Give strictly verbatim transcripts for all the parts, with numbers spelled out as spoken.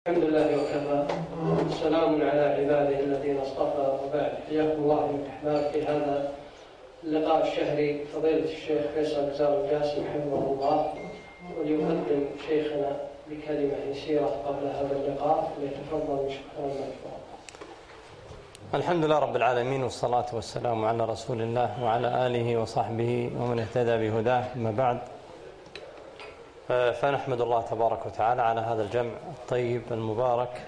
الحمد لله وكفى، سلام على عباده الذين اصطفى، وبعد. حياكم الله من الأحباب في هذا اللقاء الشهري فضيلة الشيخ فيصل بزار القاسم حفظه الله، وليقدم شيخنا بكلمة يسيرة قبل هذا اللقاء، فليتفضل مشكورا مشكورا. الحمد لله رب العالمين، والصلاة والسلام على رسول الله وعلى آله وصحبه ومن اهتدى بهداه، أما بعد، فنحمد الله تبارك وتعالى على هذا الجمع الطيب المبارك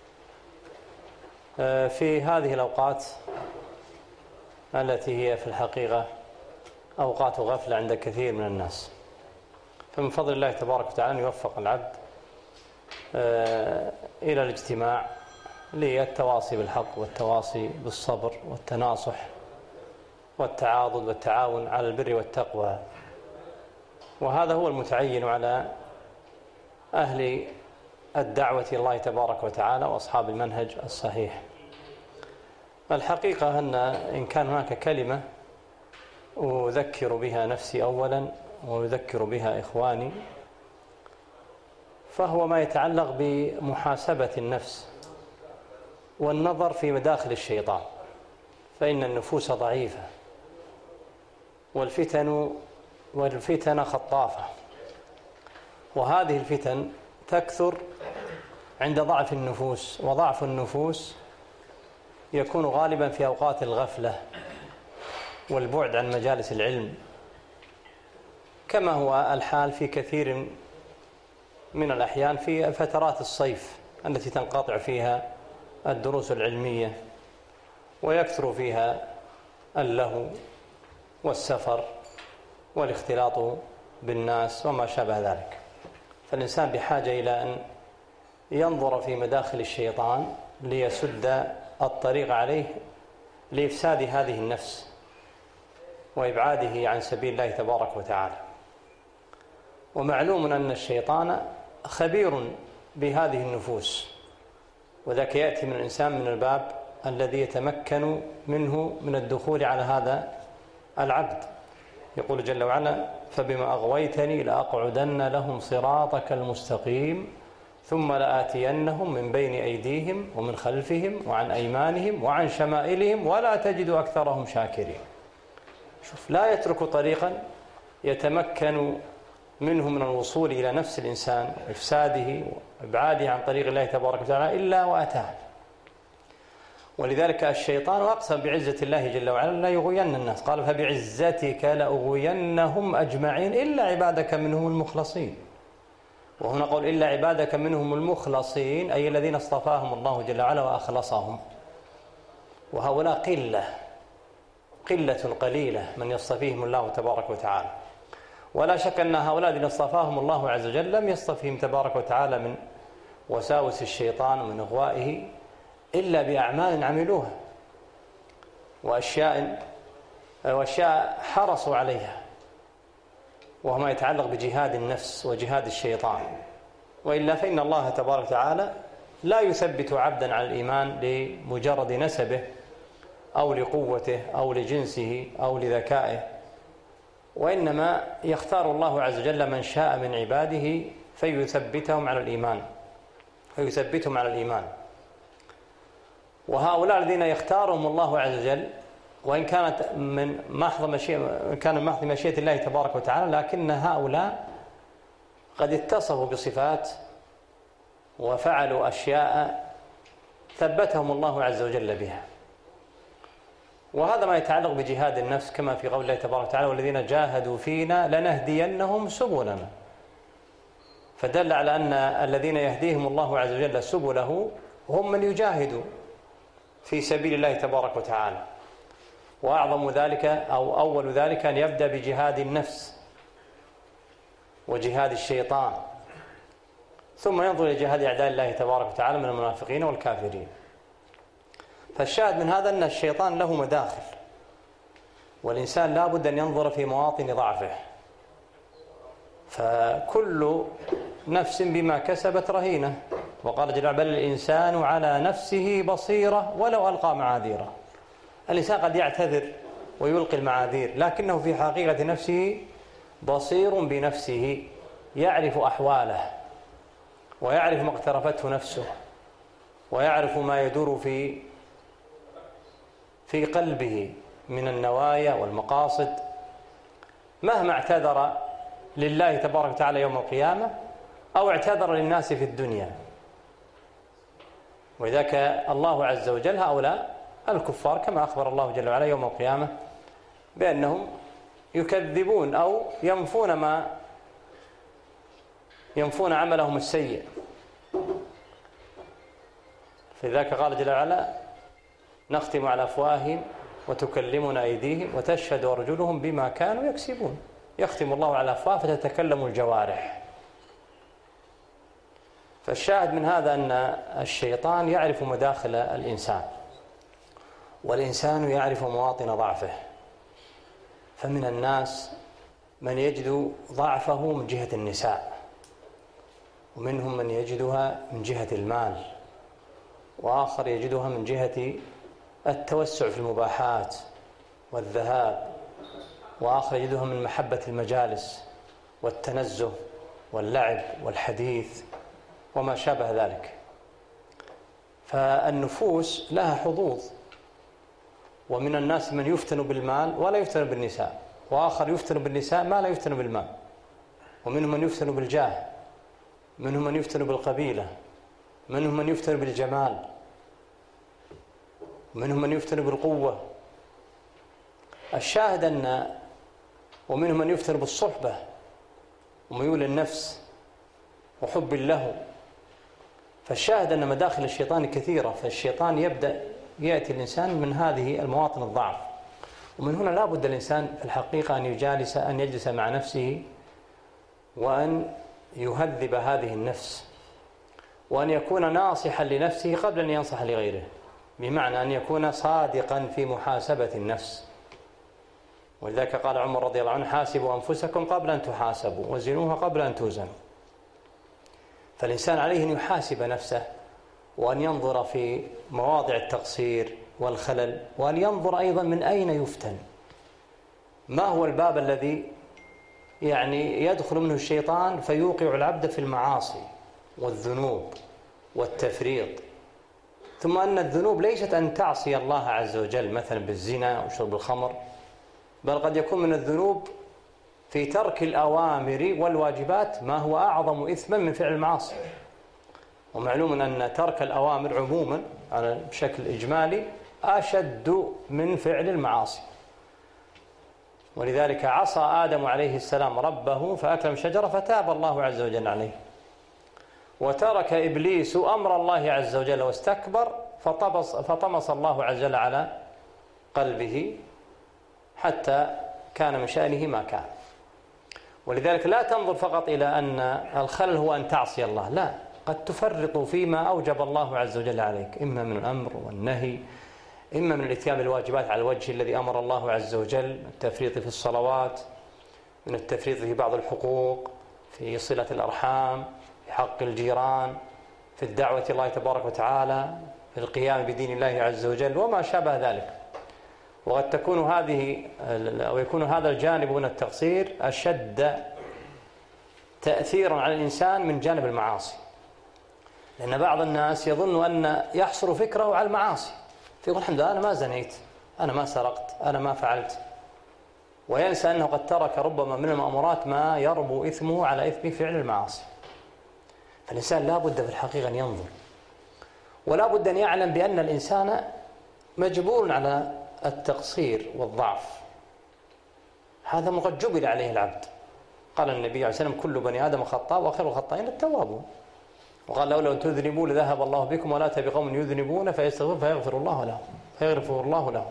في هذه الأوقات التي هي في الحقيقة أوقات غفلة عند كثير من الناس. فمن فضل الله تبارك وتعالى أن يوفق العبد إلى الاجتماع للتواصي بالحق والتواصي بالصبر والتناصح والتعاضد والتعاون على البر والتقوى، وهذا هو المتعين على أهل الدعوة إلى الله تبارك وتعالى وأصحاب المنهج الصحيح. الحقيقة أن إن كان هناك كلمة أذكر بها نفسي أولا وأذكر بها إخواني، فهو ما يتعلق بمحاسبة النفس والنظر في مداخل الشيطان، فإن النفوس ضعيفة والفتن والفتن خطافة، وهذه الفتن تكثر عند ضعف النفوس، وضعف النفوس يكون غالبا في أوقات الغفلة والبعد عن مجالس العلم، كما هو الحال في كثير من الأحيان في فترات الصيف التي تنقطع فيها الدروس العلمية ويكثر فيها اللهو والسفر والاختلاط بالناس وما شابه ذلك. فالإنسان بحاجة إلى أن ينظر في مداخل الشيطان ليسد الطريق عليه لإفساد هذه النفس وإبعاده عن سبيل الله تبارك وتعالى. ومعلوم أن الشيطان خبير بهذه النفوس، وذاك يأتي من الإنسان من الباب الذي يتمكن منه من الدخول على هذا العبد. يقول جل وعلا: فبما أغويتني لأقعدن لهم صراطك المستقيم ثم لآتينهم من بين أيديهم ومن خلفهم وعن أيمانهم وعن شمائلهم ولا تجد أكثرهم شاكرين. شوف، لا يترك طريقا يتمكن منه من الوصول إلى نفس الإنسان وإفساده وإبعاده عن طريق الله تبارك وتعالى إلا وأتاه. ولذلك الشيطان أقسم بعزة الله جل وعلا لا يغوين الناس، قال: فبعزتك لأغوينهم أجمعين إلا عبادك منهم المخلصين. وهنا قول إلا عبادك منهم المخلصين، أي الذين اصطفاهم الله جل وعلا وأخلصهم، وهؤلاء قلة قلة قليلة من يصطفيهم الله تبارك وتعالى. ولا شك أن هؤلاء الذين اصطفاهم الله عز وجل لم يصطفهم تبارك وتعالى من وساوس الشيطان ومن إغوائه إلا بأعمال عملوها وأشياء وأشياء حرصوا عليها، وهو ما يتعلق بجهاد النفس وجهاد الشيطان. وإلا فإن الله تبارك وتعالى لا يثبت عبدا على الإيمان لمجرد نسبه أو لقوته أو لجنسه أو لذكائه، وإنما يختار الله عز وجل من شاء من عباده فيثبتهم على الإيمان فيثبتهم على الإيمان. وهؤلاء الذين يختارهم الله عز وجل، وإن كانت من محض مشيئة كان من محض مشيئة الله تبارك وتعالى، لكن هؤلاء قد اتصفوا بصفات وفعلوا أشياء ثبتهم الله عز وجل بها. وهذا ما يتعلق بجهاد النفس، كما في قول الله تبارك وتعالى: والذين جاهدوا فينا لنهدينهم سبلنا. فدل على أن الذين يهديهم الله عز وجل سبله هم من يجاهدوا في سبيل الله تبارك وتعالى. وأعظم ذلك أو أول ذلك أن يبدأ بجهاد النفس وجهاد الشيطان، ثم ينظر إلى جهاد أعداء الله تبارك وتعالى من المنافقين والكافرين. فالشاهد من هذا أن الشيطان له مداخل، والإنسان لا بد أن ينظر في مواطن ضعفه، فكل نفس بما كسبت رهينة. وقال جل وعلا: بل الإنسان على نفسه بصيرة ولو ألقى معاذيره. الإنسان قد يعتذر ويلقي المعاذير، لكنه في حقيقة نفسه بصير بنفسه، يعرف أحواله ويعرف ما اقترفته نفسه، ويعرف ما يدور في في قلبه من النوايا والمقاصد، مهما اعتذر لله تبارك وتعالى يوم القيامة أو اعتذر للناس في الدنيا. ولذلك الله عز وجل هؤلاء الكفار كما أخبر الله جل وعلا يوم القيامة بأنهم يكذبون أو ينفون ما ينفون عملهم السيء. فلذلك قال جل وعلا: نختم على أفواههم وتكلمنا أيديهم وتشهد أرجلهم بما كانوا يكسبون. يختم الله على أفواه فتتكلم الجوارح. فالشاهد من هذا أن الشيطان يعرف مداخل الإنسان، والإنسان يعرف مواطن ضعفه. فمن الناس من يجد ضعفه من جهة النساء، ومنهم من يجدها من جهة المال، وآخر يجدها من جهة التوسع في المباحات والذهاب، وآخر يجدها من محبة المجالس والتنزه واللعب والحديث وما شابه ذلك. فالنفوس لها حظوظ، ومن الناس من يفتن بالمال ولا يفتن بالنساء، وآخر يفتن بالنساء ما لا يفتن بالمال، ومنهم من يفتن بالجاه، منهم من يفتن بالقبيلة، منهم من يفتن بالجمال، منهم من يفتن بالقوة. الشاهد أن ومنهم من يفتن بالصحبة وميول النفس وحب له. فالشاهد أن مداخل الشيطان كثيرة. فالشيطان يبدأ يأتي الإنسان من هذه المواطن الضعف، ومن هنا لا بد الإنسان في الحقيقة أن يجالس أن يجلس مع نفسه وأن يهذب هذه النفس، وأن يكون ناصحا لنفسه قبل أن ينصح لغيره، بمعنى أن يكون صادقا في محاسبة النفس. ولذلك قال عمر رضي الله عنه: حاسبوا أنفسكم قبل أن تحاسبوا وزنوها قبل أن توزنوا. فالإنسان عليه أن يحاسب نفسه، وأن ينظر في مواضع التقصير والخلل، وأن ينظر أيضا من أين يفتن، ما هو الباب الذي يعني يدخل منه الشيطان فيوقع العبد في المعاصي والذنوب والتفريط. ثم أن الذنوب ليست أن تعصي الله عز وجل مثلا بالزنا وشرب الخمر، بل قد يكون من الذنوب في ترك الأوامر والواجبات ما هو أعظم إثما من فعل المعاصي. ومعلوم أن ترك الأوامر عموما على بشكل إجمالي أشد من فعل المعاصي. ولذلك عصى آدم عليه السلام ربه فأكل من شجرة فتاب الله عز وجل عليه، وترك إبليس أمر الله عز وجل واستكبر فطمس, فطمس الله عز وجل على قلبه حتى كان من شأنه ما كان. ولذلك لا تنظر فقط إلى أن الخلل هو أن تعصي الله، لا، قد تفرط فيما أوجب الله عز وجل عليك، إما من الأمر والنهي، إما من الاتيان بالواجبات على الوجه الذي أمر الله عز وجل، من التفريط في الصلوات، من التفريط في بعض الحقوق، في صلة الأرحام، في حق الجيران، في الدعوة إلى الله تبارك وتعالى، في القيام بدين الله عز وجل وما شابه ذلك. وقد تكون هذه أو يكون هذا الجانب من التقصير أشد تأثيرا على الإنسان من جانب المعاصي، لأن بعض الناس يظن أن يحصر فكره على المعاصي، فيقول الحمد لله أنا ما زنيت، أنا ما سرقت، أنا ما فعلت، وينسى أنه قد ترك ربما من المأمورات ما يربو إثمه على إثم فعل المعاصي. فالإنسان لا بد في الحقيقة أن ينظر، ولا بد أن يعلم بأن الإنسان مجبور على التقصير والضعف، هذا ما قد جبل عليه العبد. قال النبي عليه الصلاة والسلام: كل بني آدم خطاء وخير الخطائين التوابون. وقال: لولا أن تذنبوا لذهب الله بكم ولا تأتي بقوم يذنبون فيستغفرون فيغفر الله لهم فيغفر الله لهم.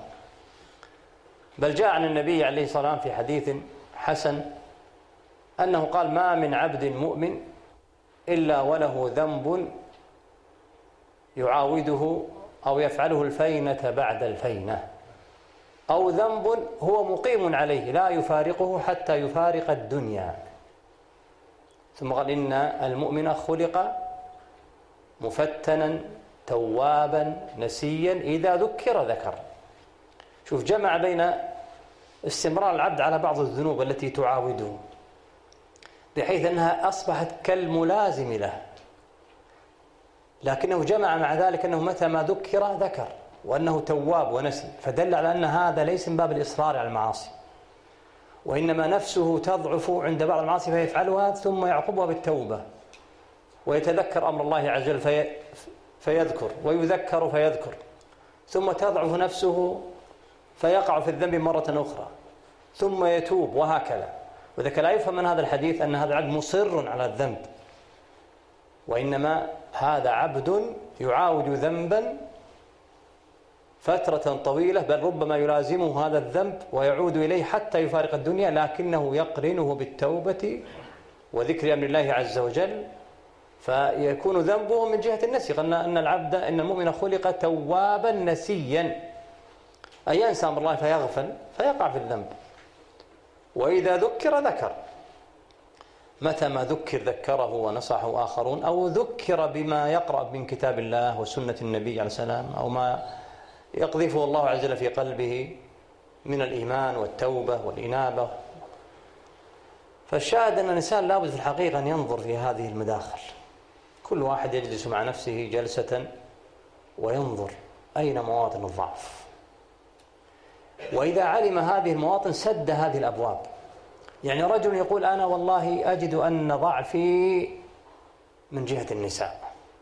بل جاء عن النبي عليه الصلاة والسلام في حديث حسن أنه قال: ما من عبد مؤمن إلا وله ذنب يعاوده أو يفعله الفينة بعد الفينة، أو ذنب هو مقيم عليه لا يفارقه حتى يفارق الدنيا. ثم قال: إن المؤمن خلق مفتنا توابا نسيا إذا ذكر ذكر. شوف، جمع بين استمرار العبد على بعض الذنوب التي تعاوده بحيث أنها أصبحت كالملازم له، لكنه جمع مع ذلك أنه متى ما ذكر ذكر، وأنه تواب ونسي، فدل على أن هذا ليس من باب الإصرار على المعاصي، وإنما نفسه تضعف عند بعض المعاصي فيفعلها ثم يعقبها بالتوبة، ويتذكر أمر الله عز وجل في فيذكر، ويذكر فيذكر، ثم تضعف نفسه فيقع في الذنب مرة أخرى ثم يتوب، وهكذا. وذلك لا يفهم من هذا الحديث أن هذا العبد مصر على الذنب، وإنما هذا عبد يعاود ذنبا فترة طويلة، بل ربما يلازمه هذا الذنب ويعود إليه حتى يفارق الدنيا، لكنه يقرنه بالتوبة وذكر أمر الله عز وجل، فيكون ذنبه من جهة النسي. قلنا أن العبد إن المؤمن خلق توابا نسيا، أي ينسى أمر الله فيغفل فيقع في الذنب، وإذا ذكر ذكر، متى ما ذكر ذكره ونصحه آخرون، أو ذكر بما يقرأ من كتاب الله وسنة النبي عليه السلام، أو ما يقذفه الله عز وجل في قلبه من الإيمان والتوبة والإنابة. فالشاهد أن الإنسان لابد في الحقيقة أن ينظر في هذه المداخل، كل واحد يجلس مع نفسه جلسة وينظر أين مواطن الضعف، وإذا علم هذه المواطن سد هذه الأبواب. يعني رجل يقول أنا والله أجد أن ضعفي من جهة النساء،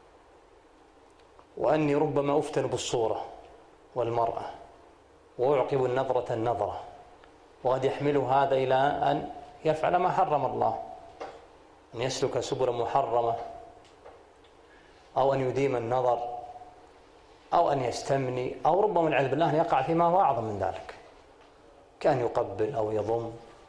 وأني ربما أفتن بالصورة والمرأة، وأعقب النظرة النظرة، وقد يحمل هذا إلى أن يفعل ما حرم الله، أن يسلك سبل محرمة، أو أن يديم النظر، أو أن يستمني، أو ربما والعياذ بالله أن يقع فيما هو أعظم من ذلك، كأن يقبل أو يضم،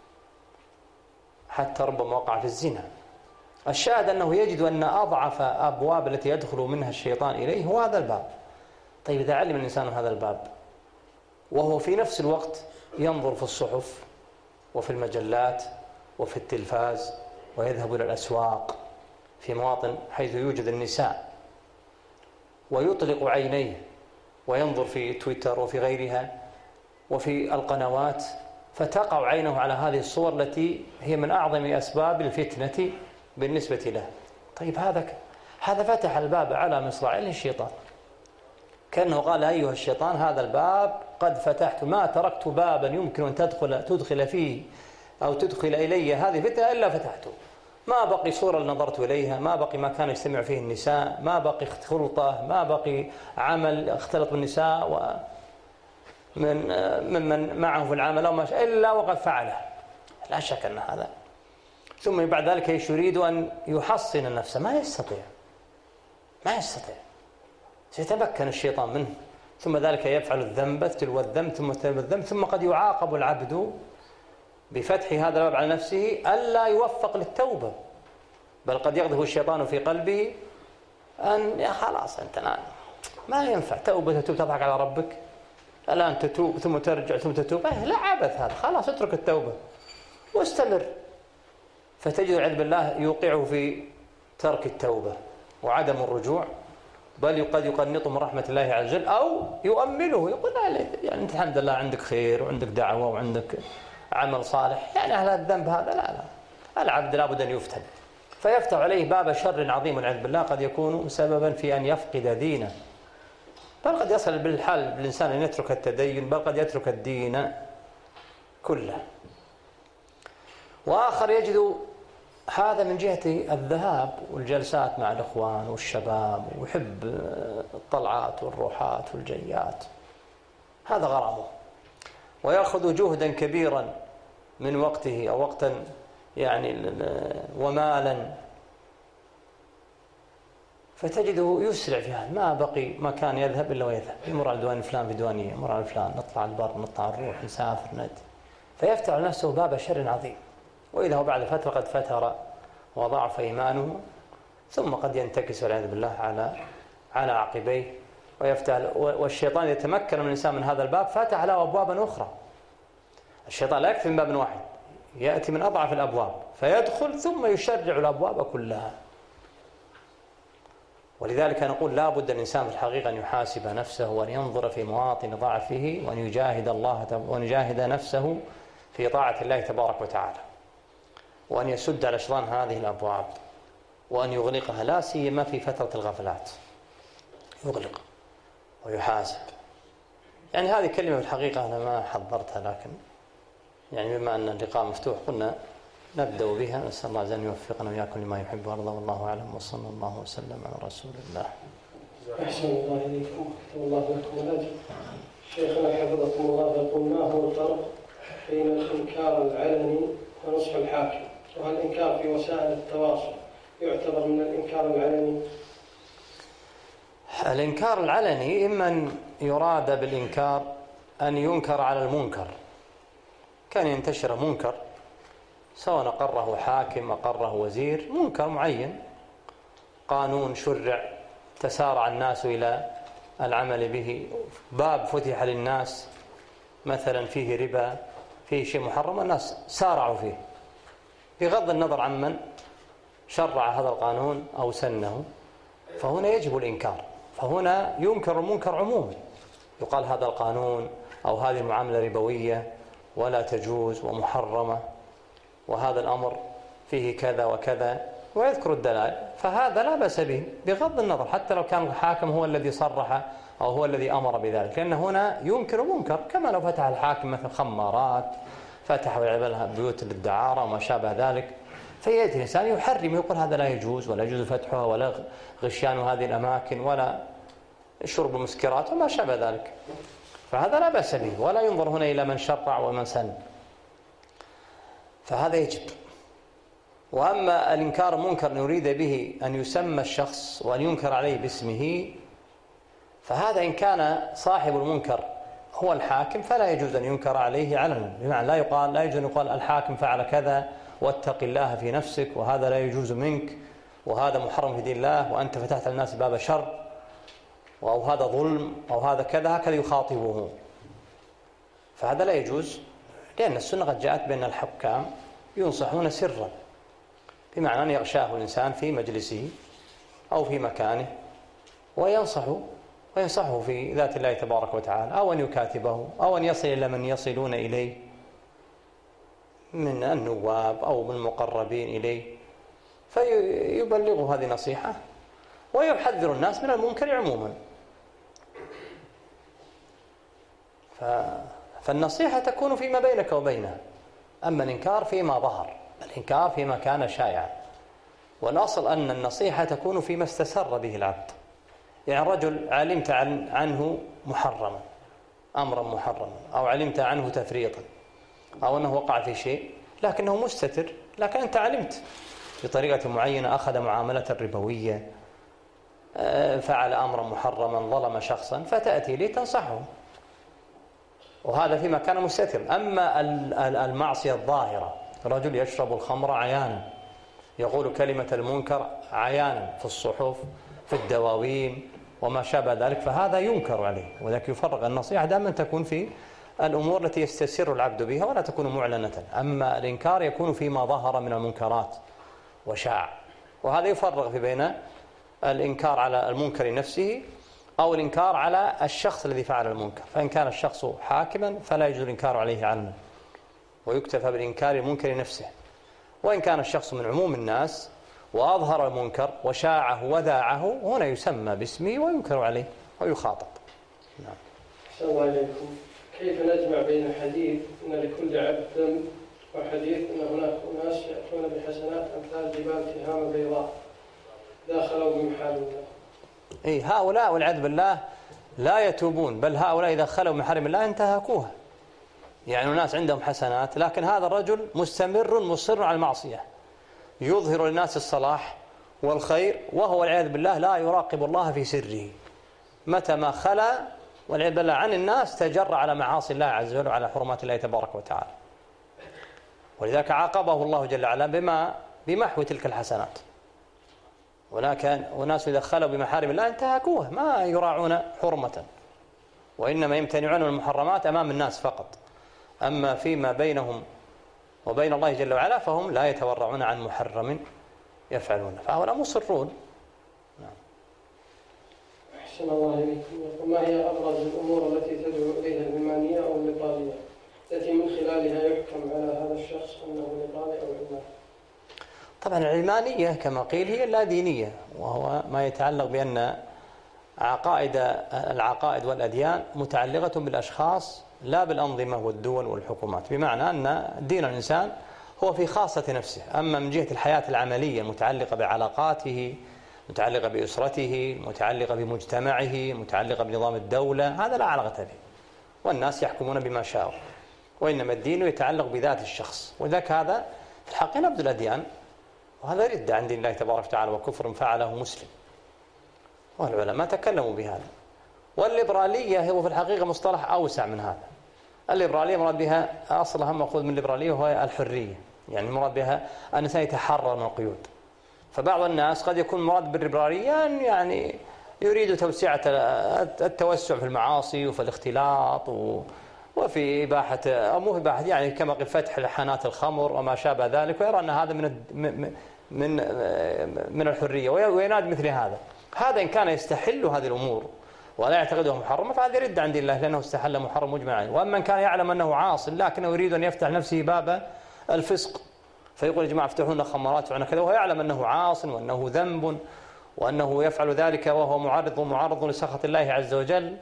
حتى ربما وقع في الزنا. الشاهد أنه يجد أن أضعف أبواب التي يدخل منها الشيطان إليه هو هذا الباب. طيب إذا علم الإنسان هذا الباب، وهو في نفس الوقت ينظر في الصحف وفي المجلات وفي التلفاز، ويذهب إلى الأسواق في مواطن حيث يوجد النساء، ويطلق عينيه وينظر في تويتر وفي غيرها وفي القنوات، فتقع عينه على هذه الصور التي هي من أعظم أسباب الفتنة بالنسبة له. طيب هذا هذا فتح الباب على مصراعيه الشيطان، كأنه قال أيها الشيطان هذا الباب قد فتحت، ما تركت بابا يمكن أن تدخل تدخل فيه أو تدخل إلي هذه الفتنة إلا فتحته. ما بقي صورة نظرت إليها، ما بقي مكان يجتمع فيه النساء، ما بقي خلطة، ما بقي عمل اختلط بالنساء و من ممن معه في العمل أو ما شاء إلا وقد فعله، لا شك أن هذا. ثم بعد ذلك يريد أن يحصن نفسه، ما يستطيع ما يستطيع سيتمكن الشيطان منه، ثم ذلك يفعل الذنب تلو الذنب ثم تلو الذنب، ثم قد يعاقب العبد بفتح هذا الباب على نفسه ألا يوفق للتوبة، بل قد يقذف الشيطان في قلبه أن يا خلاص أنت الآن ما ينفع توبة، تتوب تضحك على ربك الآن تتوب ثم ترجع ثم تتوب، لا عبث هذا، خلاص اترك التوبة واستمر. فتجد العياذ بالله يوقعه في ترك التوبة وعدم الرجوع، بل قد يقنطه من رحمة الله عز وجل، أو يؤمله يقول لا يعني أنت الحمد لله عندك خير وعندك دعوة وعندك عمل صالح، يعني أهل الذنب هذا لا لا العبد لابد أن يفتن، فيفتح عليه باب شر عظيم والعياذ بالله، قد يكون سببا في أن يفقد دينه، بل قد يصل بالحال بالإنسان أن يترك التدين، بل قد يترك الدين كله. وآخر يجد هذا من جهة الذهاب والجلسات مع الإخوان والشباب، ويحب الطلعات والروحات والجيات، هذا غرامه، ويأخذ جهدا كبيرا من وقته أو وقتا يعني ومالا، فتجده يسرع في هذا، ما بقي مكان يذهب إلا ويذهب، يمر على دوان فلان في دوانية، يمر على فلان، نطلع البر، نطلع نروح نسافر ند، فيفتح نفسه باب شر عظيم. وإذا هو بعد فترة قد فتر وضعف إيمانه، ثم قد ينتكس والعياذ بالله على على عقبيه ويفتح، والشيطان يتمكن من الإنسان من هذا الباب فتح له أبوابا أخرى. الشيطان لا يكفي من باب واحد، يأتي من أضعف الأبواب فيدخل ثم يشرع الأبواب كلها. ولذلك نقول لا بد الإنسان في الحقيقة أن يحاسب نفسه، وأن ينظر في مواطن ضعفه، وأن يجاهد الله وأن يجاهد نفسه في طاعة الله تبارك وتعالى، وأن يسد على شران هذه الأبواب، وأن يغلقها، لا سيما في فترة الغفلات. يغلق ويحاسب. يعني هذه كلمة في الحقيقة أنا ما حضرتها، لكن يعني بما أن اللقاء مفتوح قلنا نبدأ بها. نسأل الله أن يوفقنا وإياكم لما يحب ويرضى، والله أعلم، وصلى الله وسلم على رسول الله. أحسن الله إليكم، كتب الله لكم الأجر. شيخنا حفظكم الله يقول: ما هو الفرق بين الإنكار العلني ونصح الحاكم؟ وهل الإنكار في وسائل التواصل يعتبر من الإنكار العلني؟ الإنكار العلني إما أن يراد بالإنكار أن ينكر على المنكر، كان ينتشر منكر سواء أقره حاكم أقره وزير، منكر معين، قانون شرع تسارع الناس إلى العمل به، باب فتح للناس مثلا فيه ربا، فيه شيء محرم، الناس سارعوا فيه بغض النظر عن من شرع هذا القانون أو سنه، فهنا يجب الإنكار. فهنا ينكر المنكر عموما، يقال هذا القانون أو هذه المعاملة ربوية ولا تجوز ومحرمة، وهذا الأمر فيه كذا وكذا، ويذكر الدلائل، فهذا لا بأس به بغض النظر حتى لو كان الحاكم هو الذي صرح أو هو الذي أمر بذلك، لأن هنا ينكر منكر، كما لو فتح الحاكم مثل خمارات، فتح ويعملها بيوت للدعارة وما شابه ذلك، فيأتي الإنسان يحرم يقول هذا لا يجوز ولا يجوز فتحها ولا غشيان هذه الأماكن ولا شرب المسكرات وما شابه ذلك، فهذا لا بأس به، ولا ينظر هنا إلى من شرع ومن سن، فهذا يجب. وأما الإنكار المنكر نريد به أن يسمى الشخص وأن ينكر عليه باسمه، فهذا إن كان صاحب المنكر هو الحاكم فلا يجوز أن ينكر عليه علنا، بمعنى لا يقال لا يجوز أن يقال الحاكم فعل كذا واتق الله في نفسك وهذا لا يجوز منك وهذا محرم في دين الله وأنت فتحت الناس باب شر أو هذا ظلم أو هذا كذا، هكذا يخاطبه، فهذا لا يجوز، لأن السنة قد جاءت بأن الحكام ينصحون سرا، بمعنى أن يغشاه الإنسان في مجلسه أو في مكانه وينصحه وينصحه في ذات الله تبارك وتعالى، أو أن يكاتبه أو أن يصل إلى من يصلون إليه من النواب أو من المقربين إليه فيبلغ هذه نصيحة ويحذر الناس من المنكر عموما. فالنصيحة تكون فيما بينك وبينه، أما الإنكار فيما ظهر، الإنكار فيما كان شائعا، والأصل أن النصيحة تكون فيما استسر به العبد، يعني رجل علمت عنه محرما أمرا محرما أو علمت عنه تفريطا أو أنه وقع في شيء لكنه مستتر، لكن أنت علمت بطريقة معينة أخذ معاملة ربوية، فعل أمرا محرما، ظلم شخصا، فتأتي لي تنصحه، وهذا فيما كان مستتر. أما المعصية الظاهرة، رجل يشرب الخمر عيانا، يقول كلمة المنكر عيانا في الصحف في الدواوين وما شابه ذلك، فهذا ينكر عليه، وذلك يفرق. النصيحة دائما تكون في الأمور التي يستسر العبد بها ولا تكون معلنة، أما الإنكار يكون فيما ظهر من المنكرات وشاع، وهذا يفرق في بين الإنكار على المنكر نفسه أو الإنكار على الشخص الذي فعل المنكر. فإن كان الشخص حاكما فلا يجوز الإنكار عليه علنا ويكتفى بالإنكار المنكر نفسه، وإن كان الشخص من عموم الناس وأظهر المنكر وشاعه وذاعه هنا يسمى باسمه وينكر عليه ويخاطب. نعم. أحسن الله إليكم. كيف نجمع بين حديث إن لكل عبد ذنب وحديث إن هناك أناس يأتون بحسنات أمثال جبال تهامة بيضاء إذا خلوا بمحارم الله؟ إيه، هؤلاء والعياذ بالله لا يتوبون، بل هؤلاء إذا خلوا بمحارم الله انتهكوها، يعني الناس عندهم حسنات لكن هذا الرجل مستمر مصر على المعصية، يظهر للناس الصلاح والخير وهو والعياذ بالله لا يراقب الله في سره، متى ما خلا والعياذ بالله عن الناس تجرى على معاصي الله عز وجل وعلى حرمات الله تبارك وتعالى، ولذلك عاقبه الله جل وعلا بما بمحو تلك الحسنات. ولكن وناس إذا خلوا بمحارم الله انتهكوها، ما يراعون حرمة وإنما يمتنعون من المحرمات أمام الناس فقط، أما فيما بينهم وبين الله جل وعلا فهم لا يتورعون عن محرم يفعلونه، فهؤلاء مصرون. نعم. أحسن الله إليكم. وما هي أبرز الأمور التي تدعو إليها العلمانية أو الليبرالية التي من خلالها يحكم على هذا الشخص أنه ليبرالي أو علماني؟ طبعا العلمانية كما قيل هي اللادينية، وهو ما يتعلق بأن عقائد العقائد والأديان متعلقة بالأشخاص لا بالأنظمة والدول والحكومات، بمعنى أن دين الإنسان هو في خاصة نفسه، أما من جهة الحياة العملية المتعلقة بعلاقاته، متعلقة بأسرته، متعلقة بمجتمعه، متعلقة بنظام الدولة، هذا لا علاقة به، والناس يحكمون بما شاءوا، وإنما الدين يتعلق بذات الشخص. وذاك هذا في الحق نبذ الأديان، وهذا رد عند الله تبارك وتعالى وكفر فعله مسلم، والعلماء تكلموا بهذا. والليبرالية هو في الحقيقة مصطلح أوسع من هذا. الليبرالية مراد بها أصلها مأخوذ من الليبرالية وهو الحرية، يعني مراد بها أن الإنسان يتحرر من القيود. فبعض الناس قد يكون مراد بالليبرالية يعني يريد توسعة التوسع في المعاصي وفي الاختلاط وفي إباحة أو مو إباحة يعني كما فتح حانات الخمر وما شابه ذلك، ويرى أن هذا من من من الحرية وينادي مثل هذا. هذا إن كان يستحل هذه الأمور ولا يعتقدها محرمة فهذا رد عند الله لأنه استحل محرم مجمعا. وأما إن كان يعلم أنه عاص لكنه يريد أن يفتح نفسه باب الفسق فيقول يا جماعة افتحوا لنا خمرات وعنا كذا، وهو يعلم أنه عاص وأنه ذنب وأنه يفعل ذلك وهو معرض ومعرض لسخط الله عز وجل،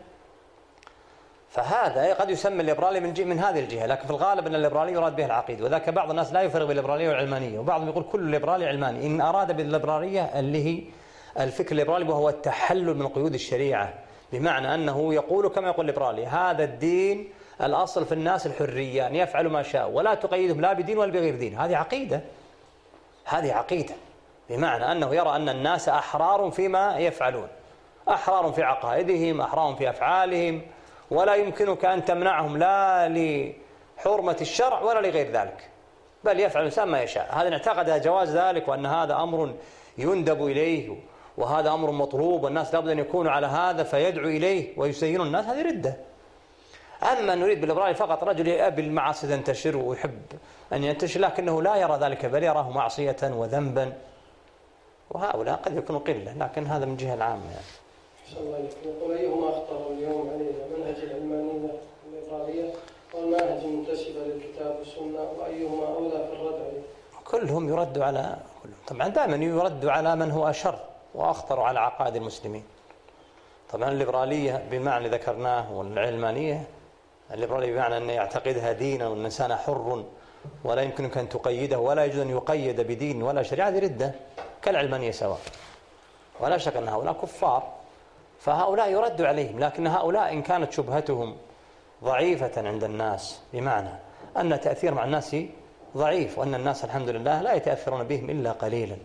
فهذا قد يسمى الليبرالي من, من هذه الجهة. لكن في الغالب أن الليبرالي يراد به العقيدة، وذاك بعض الناس لا يفرق بالليبرالية والعلمانية، وبعضهم يقول كل ليبرالي علماني. إن أراد بالليبرالية اللي هي الفكر الليبرالي وهو التحلل من قيود الشريعة، بمعنى أنه يقول كما يقول الليبرالي هذا الدين الأصل في الناس الحرية أن يفعلوا ما شاء ولا تقيدهم لا بدين ولا بغير دين. هذه عقيدة، هذه عقيدة، بمعنى أنه يرى أن الناس أحرار فيما يفعلون، أحرار في عقائدهم، أحرار في أفعالهم، ولا يمكنك أن تمنعهم لا لحرمة الشرع ولا لغير ذلك، بل يفعل الإنسان ما يشاء. هذا اعتقد جواز ذلك وأن هذا أمر يندب إليه وهذا أمر مطلوب والناس لابد أن يكونوا على هذا فيدعو إليه ويسير الناس، هذه ردة. أما نريد بالليبرالي فقط رجل يأبي المعاصي تنتشر ويحب أن ينتشر لكنه لا يرى ذلك بل يراه معصية وذنبا، وهؤلاء قد يكونوا قلة، لكن هذا من جهة العامة يعني. أحسن الله عليك. يقول أيهما أخطر اليوم علينا، منهج العلمانية الليبرالية والمنهج المنتسبة للكتاب والسنة، وأيهما أولى في الرد عليه؟ كلهم يرد على كلهم. طبعا دائما يرد على من هو أشر وأخطر على عقائد المسلمين. طبعا الليبرالية بمعنى ذكرناه، والعلمانية الليبرالية بمعنى أن يعتقدها دينا وأن الإنسان حر ولا يمكنك أن تقيده ولا يجوز أن يقيد بدين ولا شريعة، هذه ردة كالعلمانية سواء، ولا شك أن هؤلاء كفار، فهؤلاء يرد عليهم. لكن هؤلاء إن كانت شبهتهم ضعيفة عند الناس، بمعنى أن تأثير مع الناس ضعيف وأن الناس الحمد لله لا يتأثرون بهم إلا قليلا،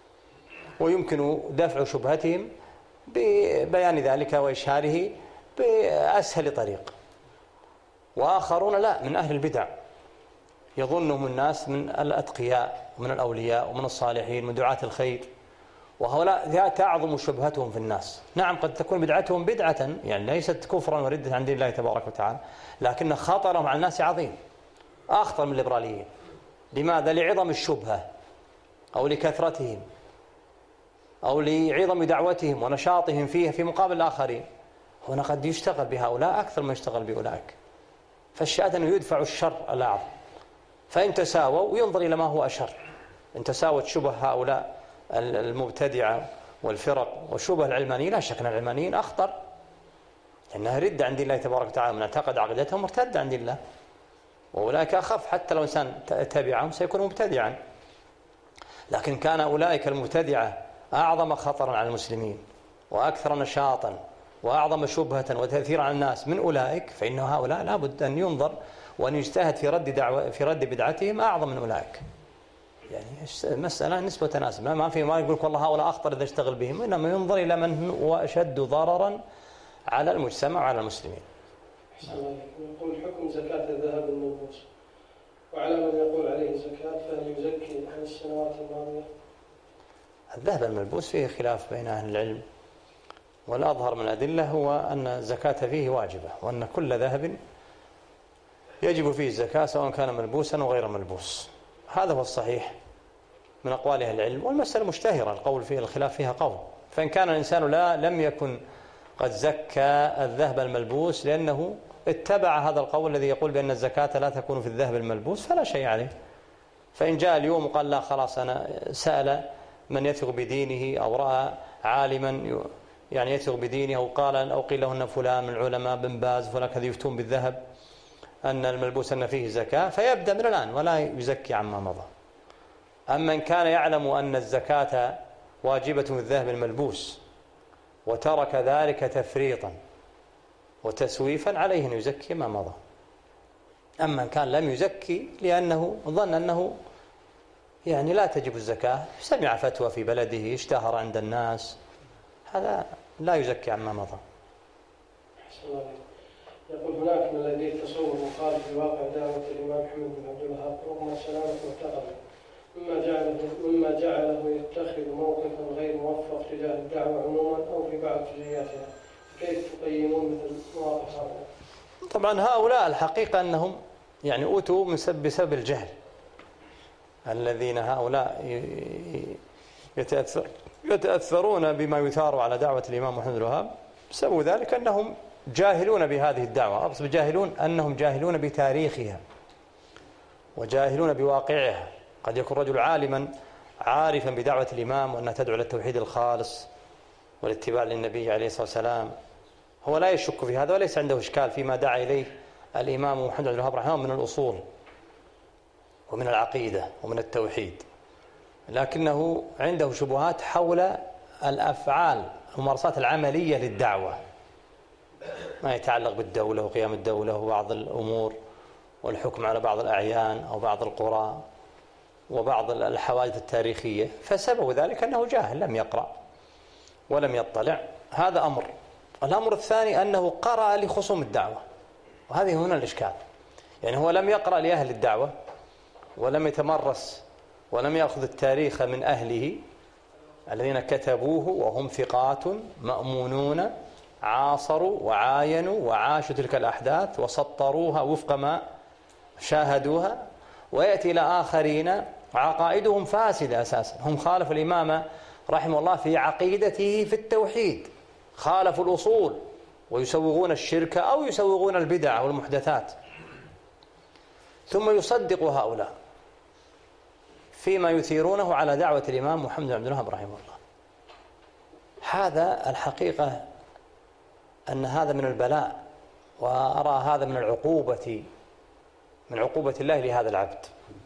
ويمكن دفع شبهتهم ببيان ذلك وإشهاره بأسهل طريق. وآخرون لا، من أهل البدع يظنهم الناس من الأتقياء ومن الأولياء ومن الصالحين من دعاة الخير، وهؤلاء تعظم شبهتهم في الناس. نعم قد تكون بدعتهم بدعة يعني ليست كفرا وردة عند الله تبارك وتعالى، لكن خطرهم على الناس عظيم، أخطر من الليبراليين. لماذا؟ لعظم الشبهة أو لكثرتهم أو لعظم دعوتهم ونشاطهم فيها في مقابل الآخرين. هنا قد يشتغل بهؤلاء أكثر ما يشتغل بأولئك، فالشأن أنه يدفع الشر الأعظم. فإن تساووا ينظر إلى ما هو أشر. إن تساوت شبه هؤلاء المبتدعة والفرق وشبه العلمانيين لا شك أن العلمانيين أخطر، لأنها ردة عند الله تبارك وتعالى، من اعتقد عقيدتهم مرتد عند الله، وأولئك أخف حتى لو إنسان تبعهم سيكون مبتدعا. لكن كان أولئك المبتدعة أعظم خطرا على المسلمين وأكثر نشاطا وأعظم شبهة وتأثيرا على الناس من أولئك، فإن هؤلاء لابد أن ينظر وأن يجتهد في رد دعوة في رد بدعتهم أعظم من أولئك. يعني مسألة نسبة وتناسب، ما في ما يقول والله هؤلاء أخطر إذا اشتغل بهم، إنما ينظر إلى من هو أشد ضررا على المجتمع وعلى المسلمين. يقول حكم زكاة الذهب الملبوس، وعلى من يقول عليه زكاة فهل يزكي عن السنوات الماضية؟ الذهب الملبوس فيه خلاف بين أهل العلم، والأظهر من الأدلة هو أن الزكاة فيه واجبة، وأن كل ذهب يجب فيه الزكاة سواء كان ملبوسا أو غير ملبوس. هذا هو الصحيح من أقوال أهل العلم، والمسألة مشتهرة القول فيها الخلاف فيها قول. فإن كان الإنسان لا لم يكن قد زكى الذهب الملبوس لأنه اتبع هذا القول الذي يقول بأن الزكاة لا تكون في الذهب الملبوس فلا شيء عليه. فإن جاء اليوم وقال لا خلاص أنا سأل من يثق بدينه أو رأى عالما يعني يثق بدينه، أو قال أو قيل له أن فلان من العلماء بن باز فلان كذا يفتون بالذهب أن الملبوس أن فيه زكاة، فيبدأ من الآن ولا يزكي عما مضى. أما إن كان يعلم أن الزكاة واجبة في الذهب الملبوس وترك ذلك تفريطا وتسويفا عليه أن يزكي ما مضى. أما إن كان لم يزكي لأنه ظن أنه يعني لا تجب الزكاة، سمع فتوى في بلده اشتهر عند الناس، هذا لا يزكي عما مضى. يقول هناك من الذي تصور مخالف في واقع دعوة الإمام محمد بن عبد الوهاب رغم سلامة معتقده، مما جعله مما جعله يتخذ موقفا غير موفق تجاه الدعوة عموما أو في بعض جزئياتها، كيف تقيمون مثل مواقف هؤلاء؟ طبعا هؤلاء الحقيقة أنهم يعني أوتوا من سبب بسبب الجهل. الذين هؤلاء يتأثرون بما يثار على دعوة الإمام محمد بن الوهاب سبب ذلك أنهم جاهلون بهذه الدعوة، أقصد جاهلون أنهم جاهلون بتاريخها وجاهلون بواقعها. قد يكون رجل عالما عارفا بدعوة الإمام وأنها تدعو إلى التوحيد الخالص والاتباع للنبي عليه الصلاة والسلام، هو لا يشك في هذا وليس عنده إشكال فيما دعا إليه الإمام محمد بن الوهاب رحمه الله من الأصول ومن العقيدة ومن التوحيد، لكنه عنده شبهات حول الأفعال الممارسات العملية للدعوة، ما يتعلق بالدولة وقيام الدولة وبعض الأمور والحكم على بعض الأعيان أو بعض القرى وبعض الحوادث التاريخية، فسبب ذلك أنه جاهل لم يقرأ ولم يطلع. هذا أمر. الأمر الثاني أنه قرأ لخصوم الدعوة، وهذه هنا الإشكال. يعني هو لم يقرأ لأهل الدعوة ولم يتمرس ولم يأخذ التاريخ من أهله الذين كتبوه وهم ثقات مأمونون عاصروا وعاينوا وعاشوا تلك الأحداث وسطروها وفق ما شاهدوها، ويأتي إلى آخرين عقائدهم فاسدة أساسا. هم خالفوا الإمام رحمه الله في عقيدته في التوحيد، خالفوا الأصول ويسوغون الشرك أو يسوغون البدع والمحدثات، ثم يصدق هؤلاء فيما يثيرونه على دعوة الإمام محمد بن عبد الوهاب رحمه الله. هذا الحقيقة أن هذا من البلاء، وأرى هذا من العقوبة من عقوبة الله لهذا العبد،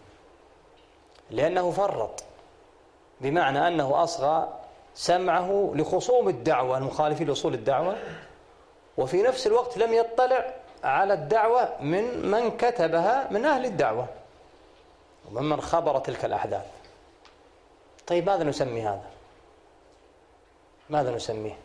لأنه فرط، بمعنى أنه أصغى سمعه لخصوم الدعوة المخالفين لأصول الدعوة، وفي نفس الوقت لم يطلع على الدعوة من من كتبها من أهل الدعوة وممن خبر تلك الأحداث. طيب ماذا نسمي هذا؟ ماذا نسميه؟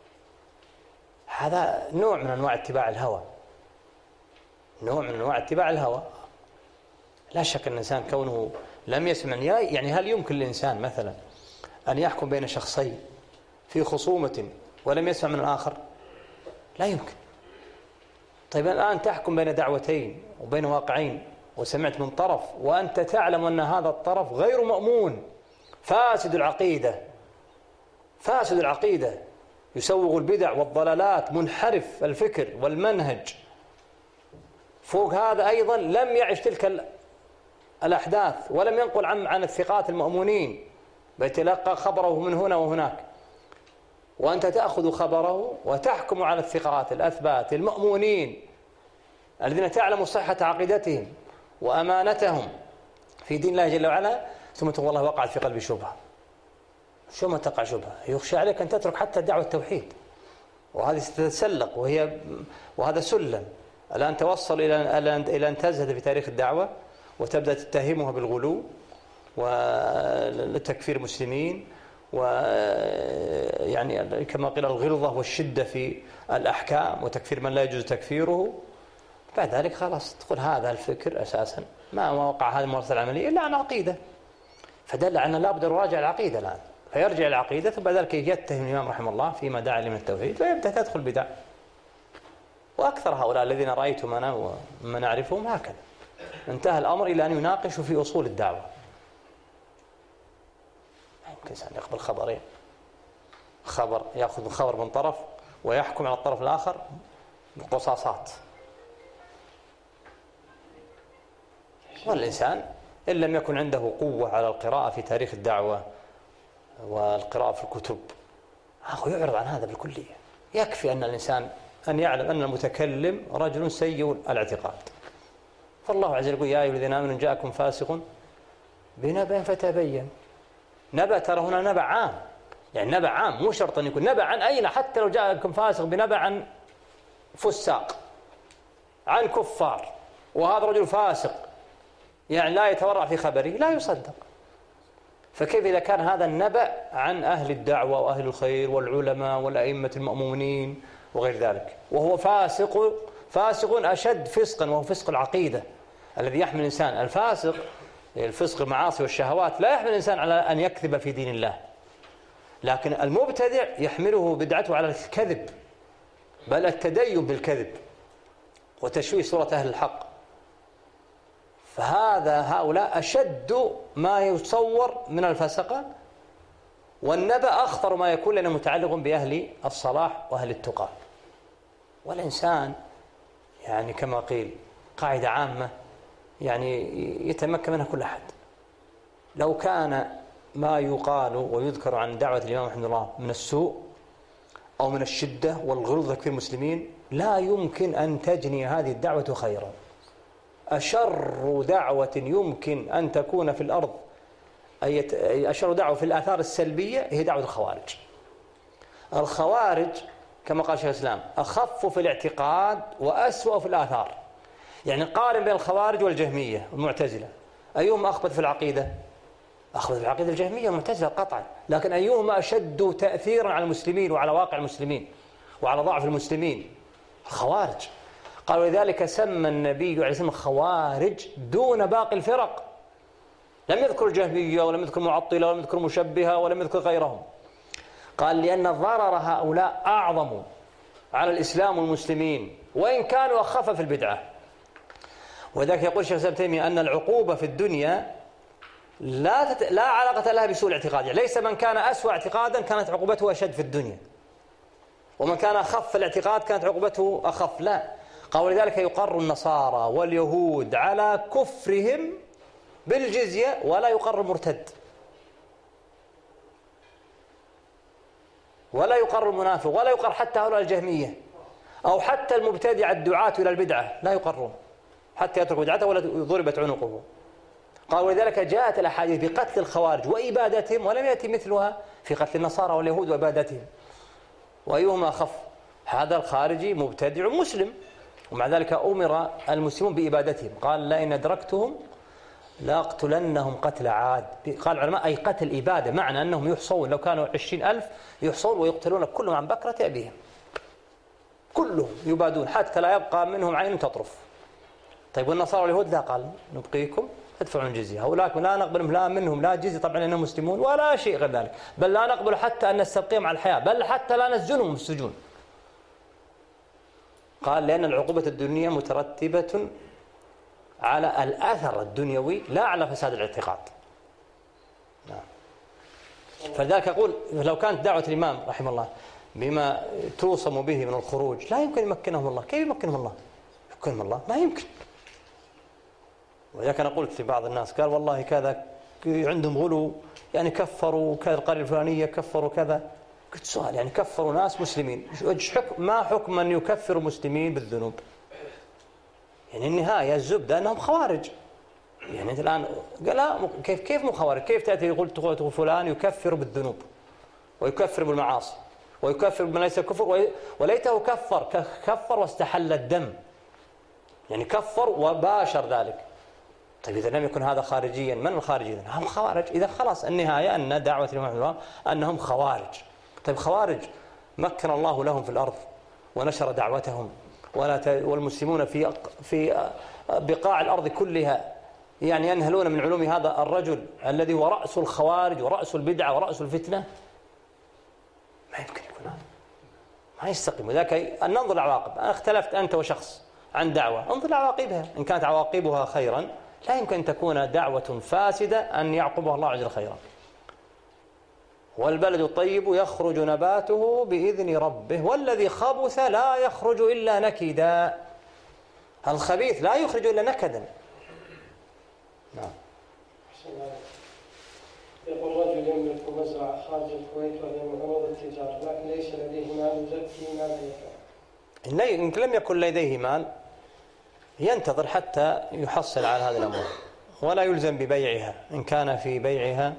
هذا نوع من أنواع اتباع الهوى، نوع من أنواع اتباع الهوى. لا شك أن الإنسان كونه لم يسمع، يعني هل يمكن للإنسان مثلا أن يحكم بين شخصين في خصومة ولم يسمع من الآخر؟ لا يمكن. طيب الآن تحكم بين دعوتين وبين واقعين وسمعت من طرف وأنت تعلم أن هذا الطرف غير مأمون، فاسد العقيدة فاسد العقيدة يسوغ البدع والضلالات، منحرف الفكر والمنهج، فوق هذا أيضا لم يعش تلك الأحداث ولم ينقل عن عن الثقات المأمونين، بيتلقى خبره من هنا وهناك، وأنت تأخذ خبره وتحكم على الثقات الأثبات المأمونين الذين تعلم صحة عقيدتهم وأمانتهم في دين الله جل وعلا، ثم تقول والله وقعت في قلبي شبهة. شو ما تقع شبهة؟ يخشى عليك أن تترك حتى دعوة التوحيد، وهذه ستتسلق وهي وهذا سلم الآن توصل إلى إلى أن تزهد في تاريخ الدعوة وتبدأ تتهمها بالغلو وتكفير المسلمين، ويعني كما قيل الغلظة والشدة في الأحكام وتكفير من لا يجوز تكفيره. بعد ذلك خلاص تقول هذا الفكر أساسا ما وقع هذه الممارسة العملية إلا عن عقيدة، فدل على أن لا بد نراجع العقيدة الآن، فيرجع العقيدة ثم بعد ذلك يتهم الإمام رحمه الله فيما دعا من التوحيد ويبدأ تدخل بدع. وأكثر هؤلاء الذين رأيتم أنا ومن أعرفهم هكذا، انتهى الأمر إلى أن يناقشوا في أصول الدعوة. يمكن أن يقبل خبرين، خبر يأخذ خبر من طرف ويحكم على الطرف الآخر بقصاصات. والإنسان إن لم يكن عنده قوة على القراءة في تاريخ الدعوة والقراءة في الكتب أخو يعرض عن هذا بالكلية. يكفي أن الإنسان أن يعلم أن المتكلم رجل سيء الاعتقاد. فالله عز وجل يقول يا أيها الذين آمنوا إن جاءكم فاسق بنبأ فتبين. نبأ ترى هنا نبأ عام، يعني نبأ عام، مو شرط أن يكون نبأ عن أين، حتى لو جاءكم فاسق بنبأ عن فساق عن كفار وهذا رجل فاسق يعني لا يتورع في خبره لا يصدق. فكيف إذا كان هذا النبأ عن أهل الدعوة وأهل الخير والعلماء والأئمة المأمونين وغير ذلك، وهو فاسق فاسق أشد فسقا وهو فسق العقيدة الذي يحمل الإنسان. الفاسق الفسق المعاصي والشهوات لا يحمل الإنسان على أن يكذب في دين الله، لكن المبتدع يحمله بدعته على الكذب، بل التدين بالكذب وتشويه صورة أهل الحق. فهذا هؤلاء أشد ما يتصور من الفسقة، والنبأ أخطر ما يكون لأنه متعلق بأهل الصلاح وأهل التقى. والإنسان يعني كما قيل قاعدة عامة يعني يتمكن منها كل أحد. لو كان ما يقال ويذكر عن دعوة الإمام رحمه الله من السوء أو من الشدة والغلظ في كثير المسلمين، لا يمكن أن تجني هذه الدعوة خيرا. أشر دعوة يمكن أن تكون في الأرض، أي أشر دعوة في الآثار السلبية هي دعوة الخوارج. الخوارج كما قال شيخ الإسلام أخف في الاعتقاد وأسوأ في الآثار. يعني قارن بين الخوارج والجهمية والمعتزلة، أيهما أخبث في العقيدة؟ أخبث في العقيدة الجهمية والمعتزلة قطعا، لكن أيهما أشد تأثيرا على المسلمين وعلى واقع المسلمين وعلى ضعف المسلمين؟ الخوارج. قالوا لذلك سمى النبي عليه الصلاة والسلام خوارج دون باقي الفرق، لم يذكر الجهمية ولم يذكر معطلة ولم يذكر مشبهة ولم يذكر غيرهم. قال لأن ضرر هؤلاء أعظم على الإسلام والمسلمين وإن كانوا أخف في البدعة. وذلك يقول الشيخ ابن تيمية أن العقوبة في الدنيا لا تت... لا علاقة لها بسوء الاعتقاد، يعني ليس من كان أسوأ اعتقادا كانت عقوبته أشد في الدنيا، ومن كان أخف الاعتقاد كانت عقوبته أخف، لا. قال ولذلك يقر النصارى واليهود على كفرهم بالجزية ولا يقر المرتد، ولا يقر المنافق، ولا يقر حتى هؤلاء الجهمية أو حتى المبتدع الدعاة إلى البدعة لا يقرون حتى يترك بدعته ولا ضربت عنقه. قال ولذلك جاءت الأحاديث بقتل الخوارج وإبادتهم ولم يأتي مثلها في قتل النصارى واليهود وإبادتهم. وأيهما أخف؟ هذا الخارجي مبتدع مسلم، ومع ذلك أمر المسلمون بإبادتهم. قال لئن أدركتهم لأقتلنهم قتل عاد. قال العلماء أي قتل إبادة، معنى أنهم يحصون، لو كانوا عشرين ألف يحصون ويقتلون كلهم عن بكرة أبيهم، كلهم يبادون حتى لا يبقى منهم عين تطرف. طيب والنصارى واليهود لا، قال نبقيكم تدفعون الجزية. هؤلاء لا نقبل لا منهم لا جزية طبعا لأنهم مسلمون ولا شيء غير ذلك، بل لا نقبل حتى أن نستبقيهم على الحياة، بل حتى لا نسجنهم في السجون. قال لأن العقوبة الدنيا مترتبة على الأثر الدنيوي لا على فساد الاعتقاد. نعم. فلذلك أقول لو كانت دعوة الإمام رحمه الله بما توصم به من الخروج لا يمكن يمكنهم الله. كيف يمكنهم الله؟ يمكنهم الله؟ ما يمكن. وذلك أنا قلت لبعض الناس قال والله كذا عندهم غلو، يعني كفروا كذا القرية الفلانية، كفروا كذا. قلت سؤال يعني كفروا ناس مسلمين، ما حكم أن يكفروا مسلمين بالذنوب؟ يعني النهاية الزبدة أنهم خوارج. يعني أنت الآن قال لا كيف كيف مو خوارج؟ كيف تأتي يقول تقول فلان يكفر بالذنوب ويكفر بالمعاصي ويكفر بما ليس كفر، وليته كفر كفر واستحل الدم، يعني كفر وباشر ذلك. طيب إذا لم يكن هذا خارجيا، من الخارجيين؟ هم خوارج. إذا خلاص النهاية أن دعوة الإمام الله أنهم خوارج. طيب خوارج مكن الله لهم في الأرض ونشر دعوتهم، والمسلمون في في بقاع الأرض كلها يعني ينهلون من علوم هذا الرجل الذي هو رأس الخوارج ورأس البدعة ورأس الفتنة. ما يمكن يكون هذا، ما يستقيم. وذاك أن ننظر العواقب. أنا اختلفت أنت وشخص عن دعوة، انظر عواقبها، إن كانت عواقبها خيرا لا يمكن أن تكون دعوة فاسدة أن يعقبها الله عز وجل خيرا. والبلد الطيب يخرج نباته بإذن ربه والذي خبث لا يخرج إلا نكدا. الخبيث لا يخرج إلا نكدا. نعم. يقول رجل يملك مزرعة خارج الكويت وهي من عروض التجارة لكن ليس لديه مال يزكي، ماذا يفعل؟ إن لم يكن لديه مال ينتظر حتى يحصل على هذه الأمور ولا يلزم ببيعها إن كان في بيعها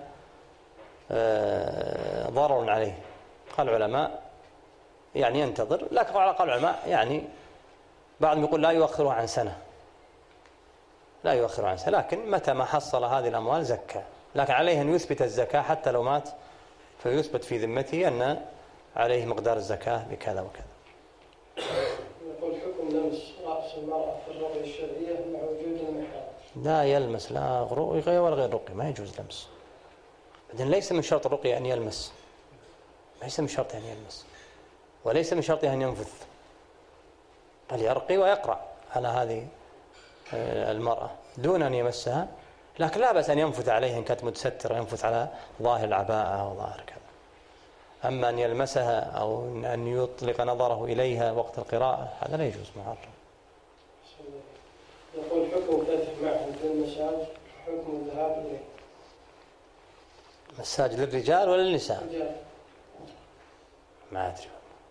ضرر عليه. قال العلماء يعني ينتظر، لكن قال العلماء يعني بعضهم يقول لا يؤخره عن سنة، لا يؤخره عن سنة، لكن متى ما حصل هذه الأموال زكى، لكن عليه أن يثبت الزكاة حتى لو مات، فيثبت في ذمته أن عليه مقدار الزكاة بكذا وكذا. يقول حكم لمس رأس المرأة في الرقية الشرعية مع وجود المحرم. لا يلمس لا رقية ولا غير رقية، ما يجوز لمس. بعدين ليس من شرط الرقية أن يلمس، ليس من شرطه أن يلمس، وليس من شرطه أن ينفث، بل يرقي ويقرأ على هذه المرأة دون أن يمسها، لكن لا بأس أن ينفث عليها إن كانت متسترة، ينفث على ظاهر العباءة أو ظاهر كذا. أما أن يلمسها أو أن يطلق نظره إليها وقت القراءة هذا لا يجوز، محرم. يقول حكم فتح معهد للمساج، حكم الذهاب إليه. مساج للرجال ولا للنساء؟ الرجال. ما أدري.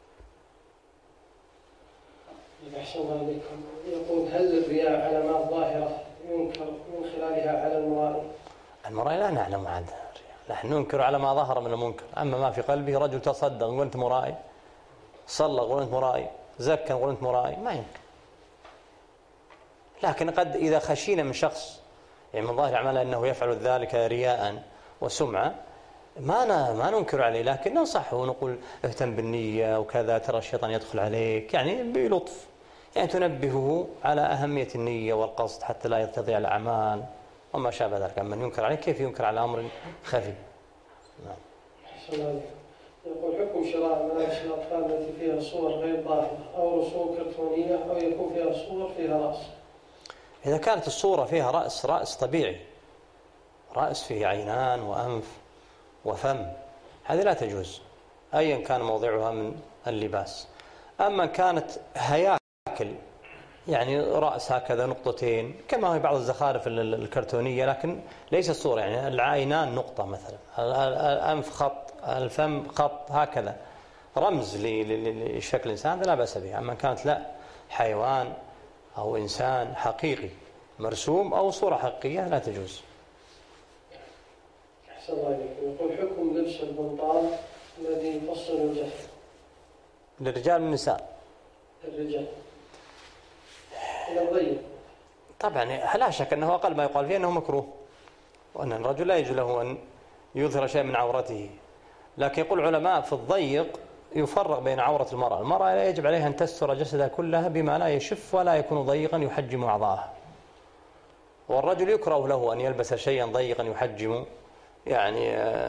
أحسن الله عليكم. يقول هل الرياء علامات ظاهرة ينكر من خلالها على المرائي؟ المرائي لا نعلم عنه الرياء، نحن ننكر على ما ظهر من المنكر، أما ما في قلبه. رجل تصدق نقول أنت مرائي، صلى نقول أنت مرائي، زكى نقول أنت مرائي، ما يمكن. لكن قد إذا خشينا من شخص يعني من ظاهر أعماله أنه يفعل ذلك رياء وسمعة ما ما ننكر عليه، لكن ننصحه ونقول اهتم بالنية وكذا، ترى الشيطان يدخل عليك، يعني بلطف، يعني تنبهه على أهمية النية والقصد حتى لا تضيع الأعمال وما شابه ذلك. أما ينكر عليه كيف ينكر على أمر خفي؟ نعم. يقول حكم شراء ملابس الأطفال التي فيها صور غير ظاهرة أو رسوم كرتونية أو يكون فيها صور فيها رأس. إذا كانت الصورة فيها رأس، رأس طبيعي، رأس فيه عينان وأنف وفم، هذه لا تجوز أيا كان موضعها من اللباس. أما كانت هياكل يعني رأس هكذا نقطتين كما هي بعض الزخارف الكرتونية، لكن ليس الصورة، يعني العينان نقطة مثلا، الأنف خط، الفم خط، هكذا رمز لشكل الإنسان، هذا لا بأس به. أما كانت لا حيوان أو إنسان حقيقي مرسوم أو صورة حقيقية لا تجوز. أحسن الله عليكم. يقول حكم لبس البنطال الذي يفصل الجسد للرجال والنساء. الرجال إلى الضيق. طبعا لا شك أنه أقل ما يقال فيه أنه مكروه، وأن الرجل لا يجوز له أن يظهر شيء من عورته، لكن يقول العلماء في الضيق يفرق بين عورة المرأة. المرأة لا يجب عليها أن تستر جسدها كلها بما لا يشف ولا يكون ضيقا يحجم أعضاءها، والرجل يكره له أن يلبس شيئا ضيقا يحجم يعني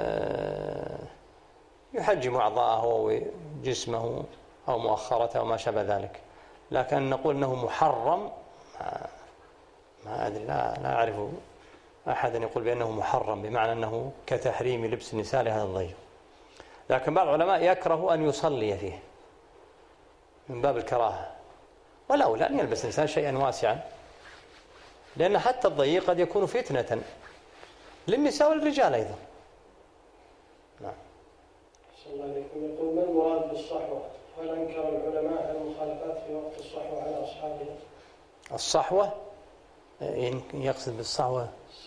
يحجم أعضاءه وجسمه أو مؤخرته أو ما شابه ذلك. لكن نقول أنه محرم ما, ما أدري، لا, لا أعرف أحدا يقول بأنه محرم بمعنى أنه كتحريم لبس النساء لهذا الضيق. لكن بعض العلماء يكره أن يصلي فيه من باب الكراهة، والأولى أن يلبس الإنسان شيئا واسعا، لأن حتى الضيق قد يكون فتنة للنساء والرجال أيضا. نعم. صلى الله عليكم. يقول ما المراد بالصحوة؟ هل أنكر العلماء على المخالفات في وقت الصحوة على أصحابها؟ الصحوة يقصد بالصحوة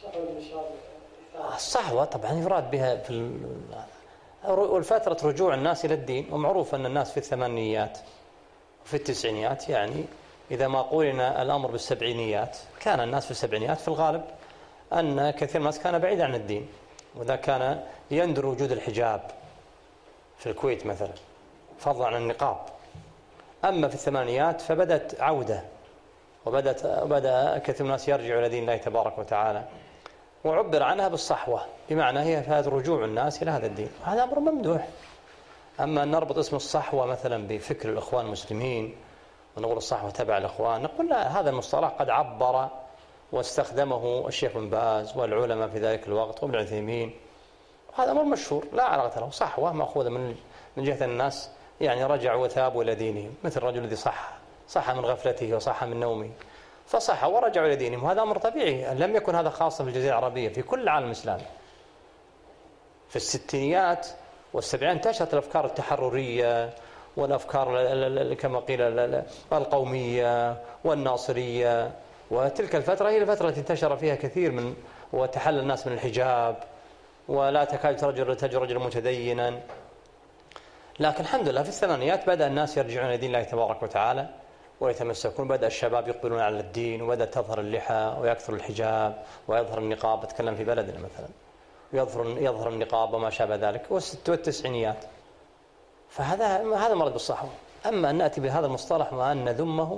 الصحوة طبعا يراد بها في والفترة رجوع الناس إلى الدين، ومعروف أن الناس في الثمانينيات وفي التسعينيات، يعني إذا ما قولنا الأمر بالسبعينيات كان الناس في السبعينيات في الغالب أن كثير من الناس كان بعيد عن الدين، وذا كان يندر وجود الحجاب في الكويت مثلا فضلا عن النقاب. أما في الثمانينيات فبدت عودة، وبدأت بدأ كثير من الناس يرجع إلى دين الله تبارك وتعالى، وعبر عنها بالصحوة بمعنى هي هذا رجوع الناس إلى هذا الدين، هذا أمر ممدوح. أما أن نربط اسم الصحوة مثلا بفكر الإخوان المسلمين ونقول الصحوة تبع الإخوان، نقول لا، هذا المصطلح قد عبر واستخدمه الشيخ بن باز والعلماء في ذلك الوقت وابن عثيمين، هذا أمر مشهور لا علاقة له. صحوة مأخوذة من من جهة الناس يعني رجعوا وثابوا إلى دينهم، مثل الرجل الذي صح صح من غفلته وصح من نومه فصح ورجعوا إلى دينهم، وهذا أمر طبيعي، لم يكن هذا خاصا في الجزيرة العربية، في كل العالم الإسلامي. في الستينيات والسبعينات انتشرت الأفكار التحررية والأفكار كما قيل القومية والناصرية، وتلك الفترة هي الفترة التي انتشر فيها كثير من وتحلل الناس من الحجاب، ولا تكاد تجد رجلا متدينا. لكن الحمد لله في الثمانينات بدأ الناس يرجعون إلى دين الله تبارك وتعالى ويتمسكون، بدأ الشباب يقبلون على الدين، وبدأت تظهر اللحى ويكثر الحجاب ويظهر النقاب. أتكلم في بلدنا مثلا، ويظهر يظهر النقاب وما شابه ذلك، والست والتسعينيات. فهذا هذا مرض بالصحوة. أما أن نأتي بهذا المصطلح وأن نذمه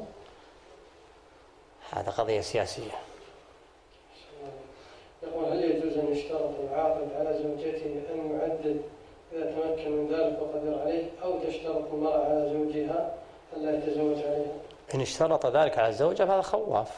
هذا قضية سياسية. يقول: هل يجوز أن يشترط العاقد على زوجته أن يعدد إذا تمكن من ذلك وقدر عليه، أو تشترط المرأة على زوجها ألا يتزوج عليها؟ إن اشترط ذلك على الزوجة فهذا خواف.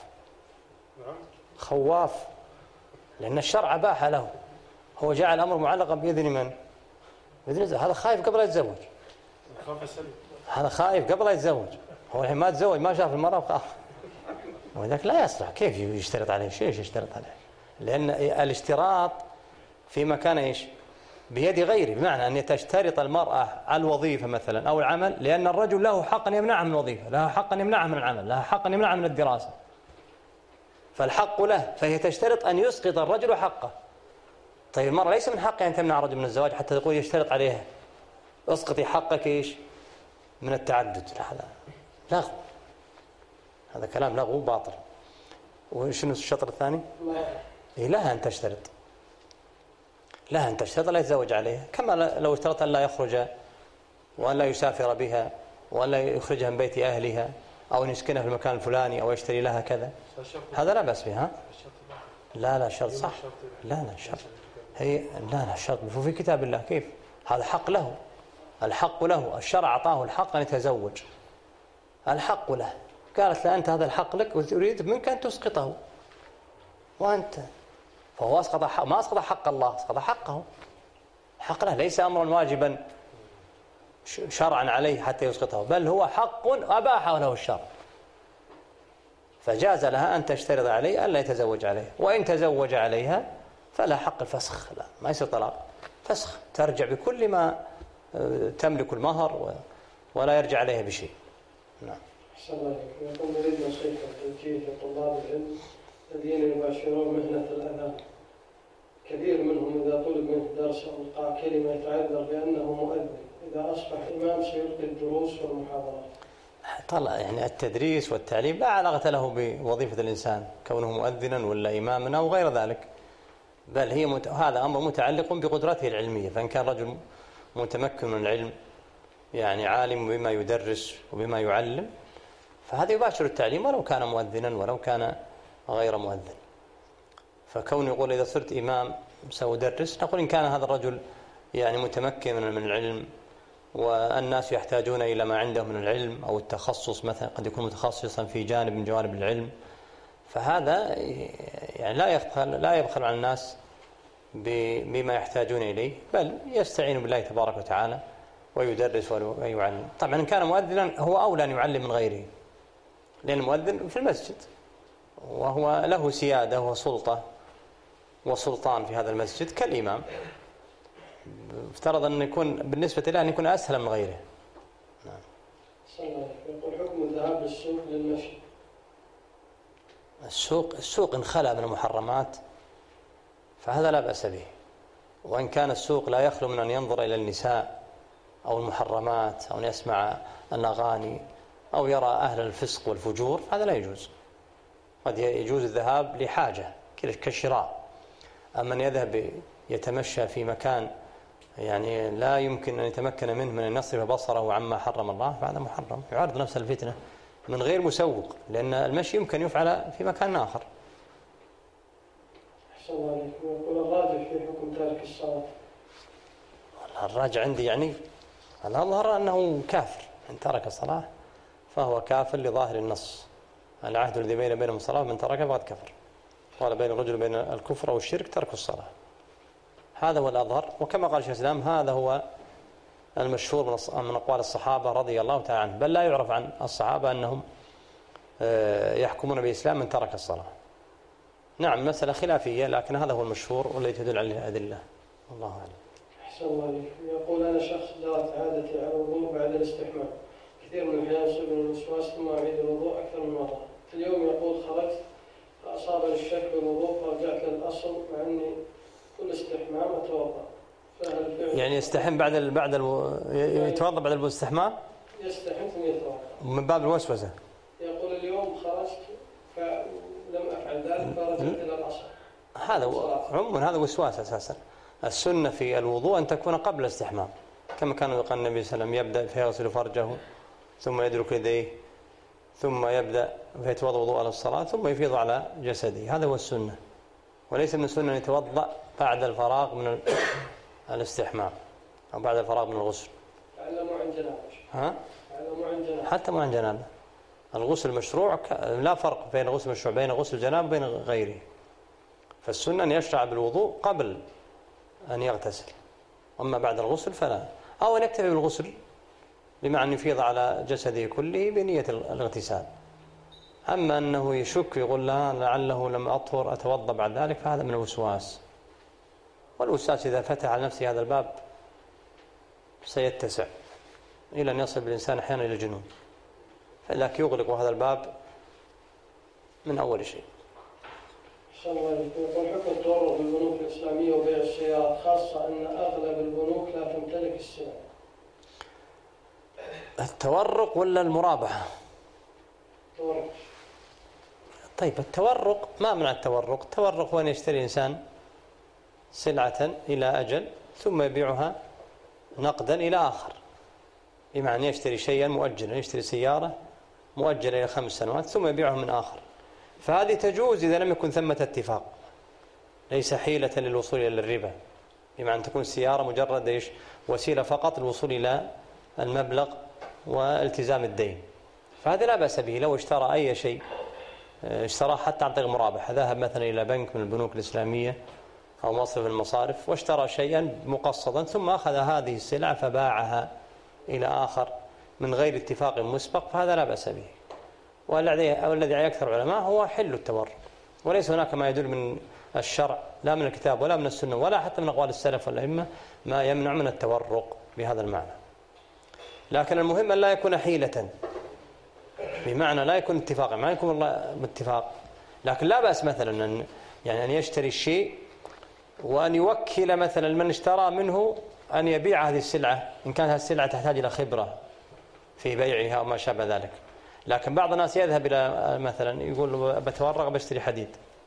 خواف، لأن الشرع أباح له. هو جعل الأمر معلقا بإذن من؟ بإذن هذا خايف قبل يتزوج. هذا خايف قبل يتزوج. هو الحين ما تزوج، ما شاف المرأة وخاف، وذاك لا يصلح. كيف يشترط عليه شيء؟ يشترط عليه لأن الاشتراط في مكان إيش؟ بيد غيره، بمعنى أن تشترط المرأة على الوظيفة مثلا أو العمل، لأن الرجل له حق أن يمنعها من الوظيفة، له حق أن يمنعها من العمل، له حق أن يمنعها من الدراسة، فالحق له، فهي تشترط أن يسقط الرجل حقه. طيب المرأة ليس من حقها أن تمنع الرجل من الزواج حتى تقول يشترط عليها اسقطي حقك إيش؟ من التعدد. هذا لغو، هذا كلام لغو باطل. وشنو الشطر الثاني؟ إيه لها أن تشترط، لها أن تشترط لا يتزوج عليها، كما لو اشترط أن لا يخرج وأن لا يسافر بها وأن لا يخرجها من بيت أهلها أو أن يسكنها في المكان الفلاني أو يشتري لها كذا، هذا لا بأس بها. لا لا شرط صح، لا لا شرط هي لا لا شرط في كتاب الله. كيف؟ هذا حق له، الحق له، الشرع أعطاه الحق أن يتزوج، الحق له. قالت له أنت هذا الحق لك وتريد منك أن تسقطه، وأنت فهو أسقط حق، ما أسقط حق الله، أسقط حقه. حق له ليس أمرا واجبا شرعا عليه حتى يسقطه، بل هو حق أباحه له الشرع، فجاز لها أن تشترط عليه ألا يتزوج عليه. وإن تزوج عليها فلا حق الفسخ، لا ما يصير طلاق، فسخ، ترجع بكل ما تملك المهر ولا يرجع عليها بشيء. نعم. أحسن الله عليك. يقول: نريد نصيحة توجيه لطلاب العلم الذين يباشرون مهنة الأذان. كثير منهم إذا طلب منه درس أو إلقاء كلمة يتعذر بأنه مؤذن، إذا أصبح إمام سيلقي الدروس والمحاضرات. طلع يعني التدريس والتعليم لا علاقة له بوظيفة الإنسان كونه مؤذنا ولا إماما أو غير ذلك، بل هي مت... هذا أمر متعلق بقدرته العلمية. فإن كان رجل متمكن من العلم، يعني عالم بما يدرس وبما يعلم، فهذا يباشر التعليم ولو كان مؤذنا ولو كان غير مؤذن. فكون يقول إذا صرت إمام سأدرس، نقول إن كان هذا الرجل يعني متمكن من العلم والناس يحتاجون إلى ما عنده من العلم أو التخصص، مثلا قد يكون متخصصا في جانب من جوانب العلم، فهذا يعني لا يبخل لا يبخل على الناس بما يحتاجون إليه، بل يستعين بالله تبارك وتعالى ويدرس ويعلم. طبعا إن كان مؤذنا هو أولى أن يعلم من غيره، لأن المؤذن في المسجد وهو له سيادة وسلطة وسلطان في هذا المسجد كالإمام، افترض أن يكون بالنسبة له أن يكون أسهل من غيره. نعم. يقول: حكم الذهاب للسوق للمشي. السوق السوق إن خلا من المحرمات فهذا لا بأس به، وإن كان السوق لا يخلو من أن ينظر إلى النساء أو المحرمات أو أن يسمع الأغاني أو يرى أهل الفسق والفجور، هذا لا يجوز. قد يجوز الذهاب لحاجة كالشراء، أما أن يذهب يتمشى في مكان يعني لا يمكن أن يتمكن منه من أن يصرف بصره عما حرم الله، فهذا محرم، يعرض نفس الفتنة من غير مسوق، لأن المشي يمكن يفعل في مكان آخر. أحسن الله عليك. ويقول: الراجح في حكم تارك الصلاة. الراجع عندي يعني الأظهر أنه كافر، إن ترك الصلاة فهو كافر لظاهر النص، العهد الذي بين بينهم الصلاة من ترك فقد كفر، قال بين الرجل بين الكفر والشرك ترك الصلاة، هذا هو الأظهر. وكما قال شيخ الإسلام هذا هو المشهور من أقوال الصحابة رضي الله تعالى عنهم، بل لا يعرف عن الصحابة أنهم يحكمون بإسلام من ترك الصلاة. نعم مسألة خلافية، لكن هذا هو المشهور والذي تدل عليه الأدلة. الله أعلم. أحسن الله عليك. يقول أنا شخص جرت عادتي على الوضوء بعد الاستحمام كثير من الأحيان يصيبني الوسواس ثم أعيد الوضوء أكثر من مرة. اليوم يقول خرجت فأصابني الشك بالوضوء فرجعت للأصل مع أني كل استحمام أتوضأ. يعني يستحم بعد ال... بعد الو... يتوضأ بعد الاستحمام؟ يستحم ثم يتوضأ من باب الوسوسة. يقول اليوم خرجت فلم أفعل ذلك فرجعت إلى الأصل. هذا عموما هذا وسواس أساسا. السنة في الوضوء أن تكون قبل الاستحمام، كما كان يقول النبي صلى الله عليه وسلم يبدأ فيغسل فرجه ثم يدرك يديه ثم يبدأ فيتوضأ وضوء للصلاة ثم يفيض على جسده. هذا هو السنة، وليس من السنة أن يتوضأ بعد الفراغ من الاستحمام أو بعد الفراغ من الغسل. تعلموا عن جنابه. ها؟ تعلموا عن جنابه. حتى مو عن جنابه. الغسل المشروع ك... لا فرق بين الغسل المشروع بين غسل الجنابه وبين غيره. فالسنة أن يشرع بالوضوء قبل أن يغتسل، أما بعد الغسل فلا، أو أن يكتفي بالغسل بمعنى أن يفيض على جسده كله بنية الاغتسال. أما أنه يشك يقول لا لعله لم أطهر أتوضأ بعد ذلك، فهذا من الوسواس، والوسواس إذا فتح على نفسه هذا الباب سيتسع إلى أن يصل بالإنسان أحيانا إلى الجنون، فلذلك يغلق هذا الباب من أول شيء. يقول حكم التورق بالبنوك الإسلامية وبيع السيارات، خاصة أن أغلب البنوك لا تمتلك السلع. التورق ولا المرابحة؟ التورق. طيب التورق ما معنى التورق؟ التورق هو أن يشتري إنسان سلعة إلى أجل ثم يبيعها نقدا إلى آخر، بمعنى يشتري شيئا مؤجلا، يشتري سيارة مؤجلة إلى خمس سنوات ثم يبيعها من آخر، فهذه تجوز إذا لم يكن ثمة اتفاق، ليس حيلة للوصول إلى الربا، بمعنى أن تكون السيارة مجرد إيش وسيلة فقط للوصول إلى المبلغ والتزام الدين، فهذا لا بأس به. لو اشترى أي شيء اشتراه حتى عن طريق مرابحة، ذهب مثلا إلى بنك من البنوك الإسلامية أو مصرف المصارف واشترى شيئا مقصدا ثم أخذ هذه السلعة فباعها إلى آخر من غير اتفاق مسبق، فهذا لا بأس به. والذي عليه أكثر العلماء هو حل التورق، وليس هناك ما يدل من الشرع لا من الكتاب ولا من السنة ولا حتى من أقوال السلف والأئمة ما يمنع من التورق بهذا المعنى. لكن المهم أن لا يكون حيلة، بمعنى لا يكون اتفاقا، ما يكون الله باتفاق، لكن لا بأس مثلا أن يعني أن يشتري الشيء وأن يوكل مثلا من اشترى منه أن يبيع هذه السلعة إن كانت هذه السلعة تحتاج إلى خبرة في بيعها أو ما شابه ذلك. لكن بعض الناس يذهب إلى مثلا يقول بتورق بشتري حديد،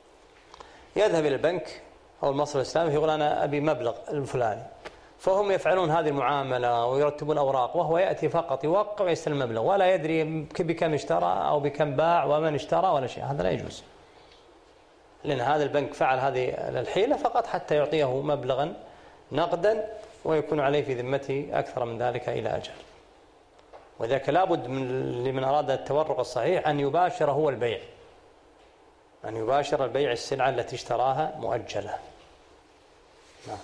يذهب إلى البنك أو المصرف الإسلامي يقول أنا أبي مبلغ الفلاني، فهم يفعلون هذه المعاملة ويرتبون الأوراق، وهو يأتي فقط يوقع ويستلم المبلغ ولا يدري بكم اشترى أو بكم باع ومن اشترى ولا شيء. هذا لا يجوز، لأن هذا البنك فعل هذه الحيلة فقط حتى يعطيه مبلغا نقدا ويكون عليه في ذمته أكثر من ذلك إلى أجل. وذلك لابد من لمن أراد التورق الصحيح أن يباشر هو البيع، أن يباشر البيع السلعة التي اشتراها مؤجلة. نعم.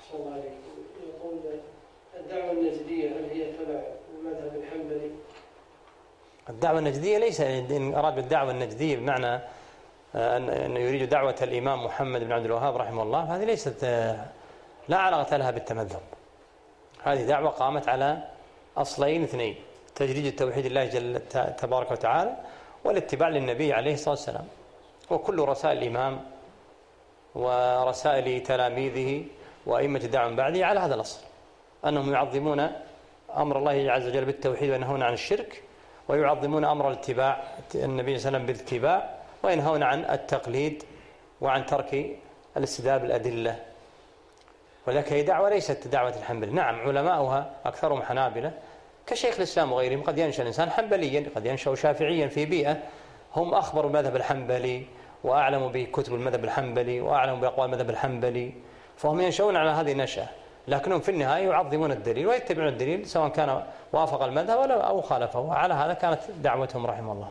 يقول الدعوة النجدية هل هي تبع المذهب الحنبلي؟ الدعوة النجدية ليس، إن أراد بالدعوة النجدية بمعنى أن يريد دعوة الإمام محمد بن عبد الوهاب رحمه الله، هذه ليست لا علاقة لها بالتمذهب. هذه دعوة قامت على أصلين اثنين: تجريد التوحيد الله جل تبارك وتعالى والاتباع للنبي عليه الصلاة والسلام. وكل رسائل الإمام ورسائل تلاميذه وأئمة الدعوة من بعده على هذا الأصل، أنهم يعظمون أمر الله عز وجل بالتوحيد وينهون عن الشرك، ويعظمون أمر الاتباع النبي صلى الله عليه وسلم بالاتباع، وينهون عن التقليد وعن ترك الاستدلال بالأدلة. ولكن هي دعوة ليست دعوة الحنبلي. نعم علماؤها أكثرهم حنابلة كشيخ الإسلام وغيرهم، قد ينشأ الإنسان حنبليا قد ينشأ شافعيا في بيئة هم أخبروا المذهب الحنبلي وأعلموا بكتب المذهب الحنبلي وأعلموا بأقوال المذهب الحنبلي، فهم ينشأون على هذه النشأة، لكنهم في النهاية يعظمون الدليل ويتبعون الدليل سواء كان وافق المذهب أو خالفه، وعلى هذا كانت دعوتهم رحمه الله.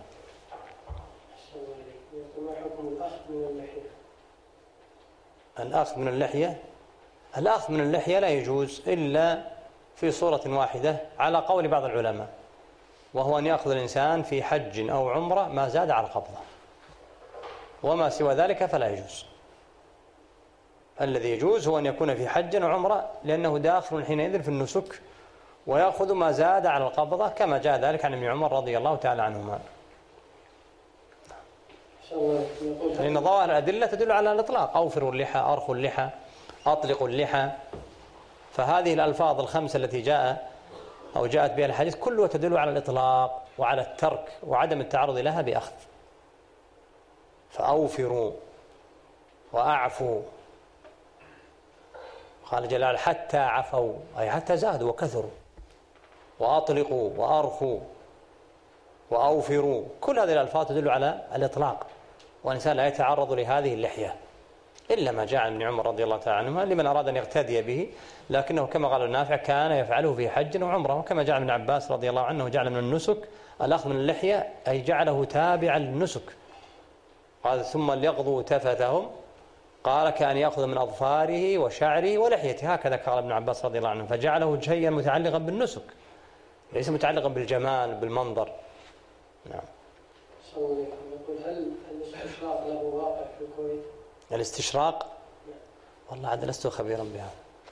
ما حكم الأخذ من اللحية؟ الأخذ من اللحية الأخذ من اللحية لا يجوز إلا في صورة واحدة على قول بعض العلماء، وهو أن يأخذ الإنسان في حج أو عمرة ما زاد على القبضة، وما سوى ذلك فلا يجوز. الذي يجوز هو أن يكون في حج وعمرة، لأنه داخل حينئذ في النسك ويأخذ ما زاد على القبضة، كما جاء ذلك عن ابن عمر رضي الله تعالى عنهما. لأن ظواهر الأدلة تدل على الإطلاق: أوفروا اللحى، أرخوا اللحى، أطلقوا اللحى. فهذه الألفاظ الخمسة التي جاء أو جاءت بها الحديث كلها تدل على الإطلاق وعلى الترك وعدم التعرض لها بأخذ. فأوفروا وأعفوا، قال جلال حتى عفوا، أي حتى زادوا وكثروا. وأطلقوا وأرخوا وأوفروا، كل هذه الألفاظ تدل على الإطلاق، والإنسان لا يتعرض لهذه اللحية إلا ما جاء عن ابن عمر رضي الله تعالى عنهما لمن أراد أن يقتدي به، لكنه كما قال النافع كان يفعله في حج وعمرة. وكما جاء ابن عباس رضي الله عنه جعل من النسك الأخذ من اللحية، أي جعله تابعا للنسك. قال ثم ليقضوا تفثهم، قال كأن يأخذ من أظفاره وشعره ولحيته، هكذا قال ابن عباس رضي الله عنه، فجعله شيئا متعلقا بالنسك ليس متعلقا بالجمال بالمنظر. نعم. يقول هل الاستشراق له واقع في الكويت؟ الاستشراق؟ والله عاد لست خبيرا بها.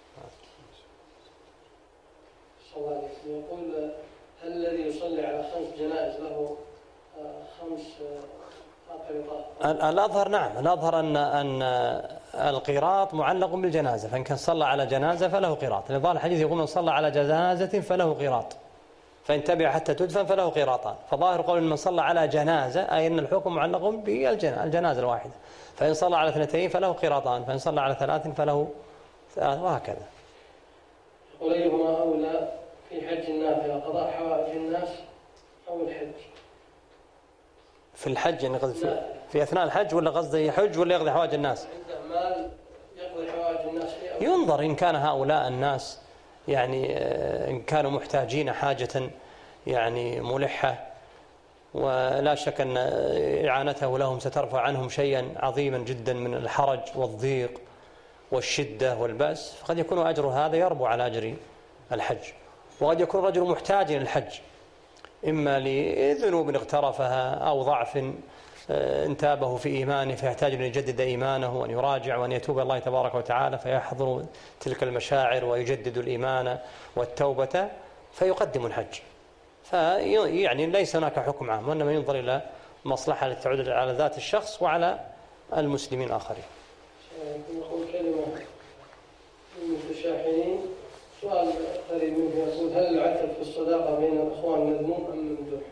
يقول هل الذي يصلي على خمس جنائز له خمس قراطات؟ الأظهر نعم، الأظهر أن أن القراط معلق بالجنازة، فإن كان صلى على جنازة فله قراط. لذلك الحديث يقول من صلى على جنازة فله قراط، فإن تبع حتى تدفن فله قراطان. فظاهر قول من صلى على جنازة أي أن الحكم معلق بالجنازة الواحدة، فإن صلى على اثنتين فله قراطان، فإن صلى على ثلاث فله ثلاث، وهكذا. يقول أيهما أولى في حج النافلة، قضاء حوائج الناس أو الحج؟ في الحج يعني قصدي في, في أثناء الحج، ولا قصدي يحج ولا يقضي حوائج الناس؟ عنده مال يقضي حوائج الناس فيه. ينظر إن كان هؤلاء الناس يعني إن كانوا محتاجين حاجة يعني ملحة، ولا شك أن إعانته لهم سترفع عنهم شيئا عظيما جدا من الحرج والضيق والشدة والبأس، فقد يكون أجر هذا يربو على أجر الحج. وقد يكون رجل محتاج للحج إما لذنوب اغترفها أو ضعف انتابه في إيمانه فيحتاج أن يجدد إيمانه وأن يراجع وأن يتوب الله تبارك وتعالى، فيحضر تلك المشاعر ويجدد الإيمان والتوبة فيقدم الحج. فيعني ليس هناك حكم عام، وإنما ينظر إلى مصلحة التي تعود على ذات الشخص وعلى المسلمين الآخرين. يقول كلمة المتشاحنين، سؤال قريب منه، يقول هل العتب في الصداقة بين الأخوان مذموم أم ممدوح؟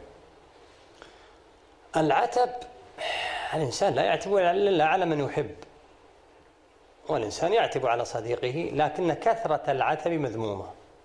العتب الإنسان لا يعتب إلا على من يحب، والإنسان يعتب على صديقه، لكن كثرة العتب مذمومة،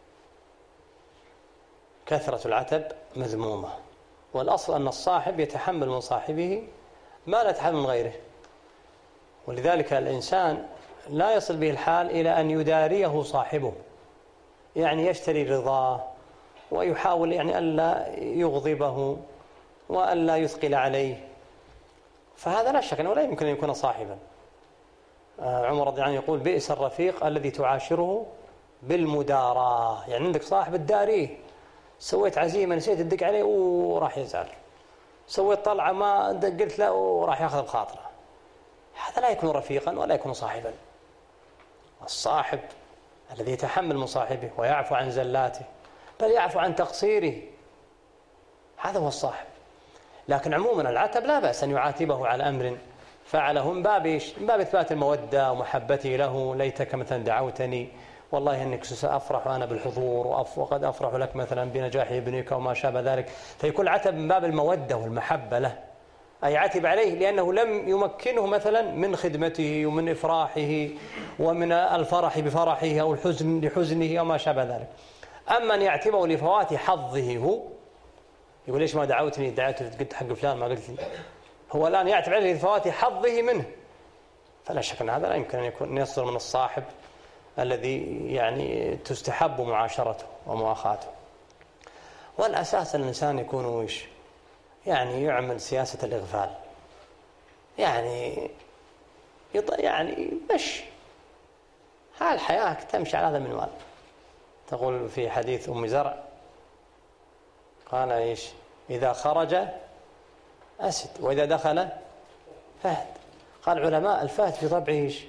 كثرة العتب مذمومة. والأصل أن الصاحب يتحمل من صاحبه ما لا يتحمل من غيره، ولذلك الإنسان لا يصل به الحال إلى أن يداريه صاحبه، يعني يشتري رضاه ويحاول يعني ألا يغضبه وألا يثقل عليه، فهذا لا شك أنه لا يمكن أن يكون صاحبا. عمر رضي الله عنه يقول بئس الرفيق الذي تعاشره بالمداراة، يعني عندك صاحب الداريه، سويت عزيمة نسيت تدق عليه وراح يزعل، سويت طلعة ما قلت له وراح يأخذ بخاطره، هذا لا يكون رفيقا ولا يكون صاحبا. الصاحب الذي يتحمل من صاحبه ويعفو عن زلاته بل يعفو عن تقصيره، هذا هو الصاحب. لكن عموما العتب لا بأس أن يعاتبه على أمر فعله من باب إيش؟ من باب إثبات المودة ومحبتي له، ليتك مثلا دعوتني والله أنك سأفرح أنا بالحضور وقد أفرح لك مثلا بنجاح ابنك وما شابه ذلك، فيكون العتب من باب المودة والمحبة له، أي عتب عليه لأنه لم يمكنه مثلا من خدمته ومن إفراحه ومن الفرح بفرحه أو الحزن لحزنه أو ما شابه ذلك. أما أن يعتبه لفوات حظه هو، يقول ليش ما دعوتني، دعوت قلت حق فلان ما قلت لي، هو الآن يعتب عليه لفوات حظه منه، فلا شك أن هذا لا يمكن أن يكون يصدر من الصاحب الذي يعني تستحب معاشرته ومواخاته. والأساس الإنسان يكون ويش يعني يعمل سياسة الإغفال، يعني يط... يعني مش هالحياة تمشي على هذا المنوال. تقول في حديث أم زرع قال إيش؟ إذا خرج أسد وإذا دخل فهد. قال العلماء الفهد في طبعه إيش؟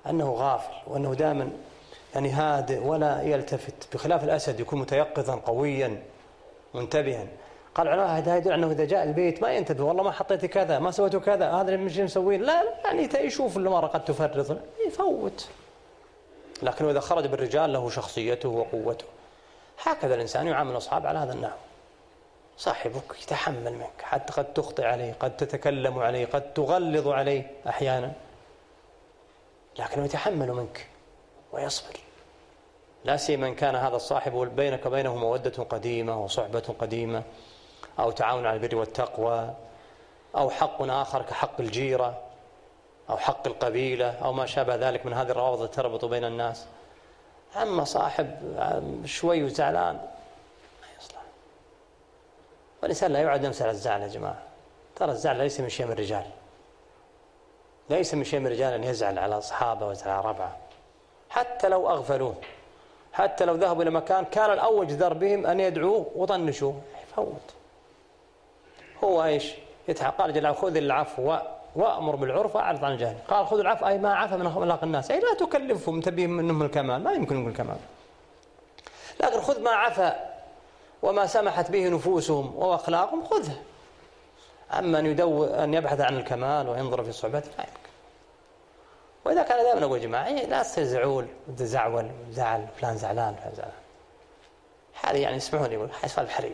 أنه غافل وأنه دائما يعني هادئ ولا يلتفت، بخلاف الأسد يكون متيقظا قويا منتبها. قال العلماء هذا يدل أنه إذا جاء البيت ما ينتبه، والله ما حطيت كذا، ما سويت كذا، هذا اللي مش مسويه، لا يعني يشوف المرأة قد تفرط يفوت. لكن إذا خرج بالرجال له شخصيته وقوته. هكذا الإنسان يعامل الأصحاب على هذا النحو. صاحبك يتحمل منك، حتى قد تخطئ عليه، قد تتكلم عليه، قد تغلظ عليه أحيانا، لكنه يتحمل منك ويصبر. لا سيما إن كان هذا الصاحب بينك وبينه مودة قديمة وصحبة قديمة، أو تعاون على البر والتقوى، أو حق آخر كحق الجيرة أو حق القبيلة أو ما شابه ذلك من هذه الروابط التي تربط بين الناس. أما صاحب شوي وزعلان ما يصلح. والإنسان لا يعد نفسه على الزعل يا جماعة. ترى الزعل ليس من شيء من الرجال، ليس من شيء من الرجال أن يزعل على أصحابه ويزعل على ربعه، حتى لو أغفلوه، حتى لو ذهبوا إلى مكان كان الأول جدار بهم أن يدعوه وطنشوه، يفوت. هو إيش يتحق؟ قال جل وعلا: خذ العفو وأمر بالعرف وأعرض عن الجاهل. قال: خذ العفو أي ما عفى من أخلاق الناس، أي لا تكلفهم تبيهم منهم الكمال، ما يمكن منهم الكمال، لكن خذ ما عفى وما سمحت به نفوسهم وأخلاقهم خذه. أما أن يدو أن يبحث عن الكمال وينظر في صعوبته لا يمكن. وإذا كان دائما أقول يا جماعة لا تزعول وتزعول زعل فلان زعلان فلان زعلان، هذه يعني اسمعوني يقول حسب الحريم،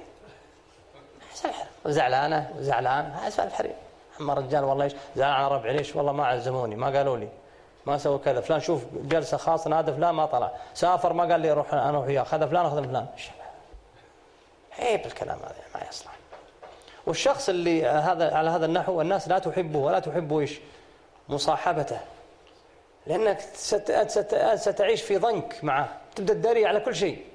وزعلانة وزعلان حسب الحريم. أما الرجال والله إيش زعلان على ربعي، ليش؟ والله ما عزموني، ما قالوا لي، ما سووا كذا، فلان شوف جلسة خاصة نادى فلان ما طلع، سافر ما قال لي روح أنا وياه، أخذ فلان أخذ فلان. عيب الكلام هذا ما يصلح. والشخص اللي هذا على هذا النحو الناس لا تحبه ولا تحب إيش مصاحبته، لأنك ست ست ستعيش في ضنك معه، تبدأ تدري على كل شيء.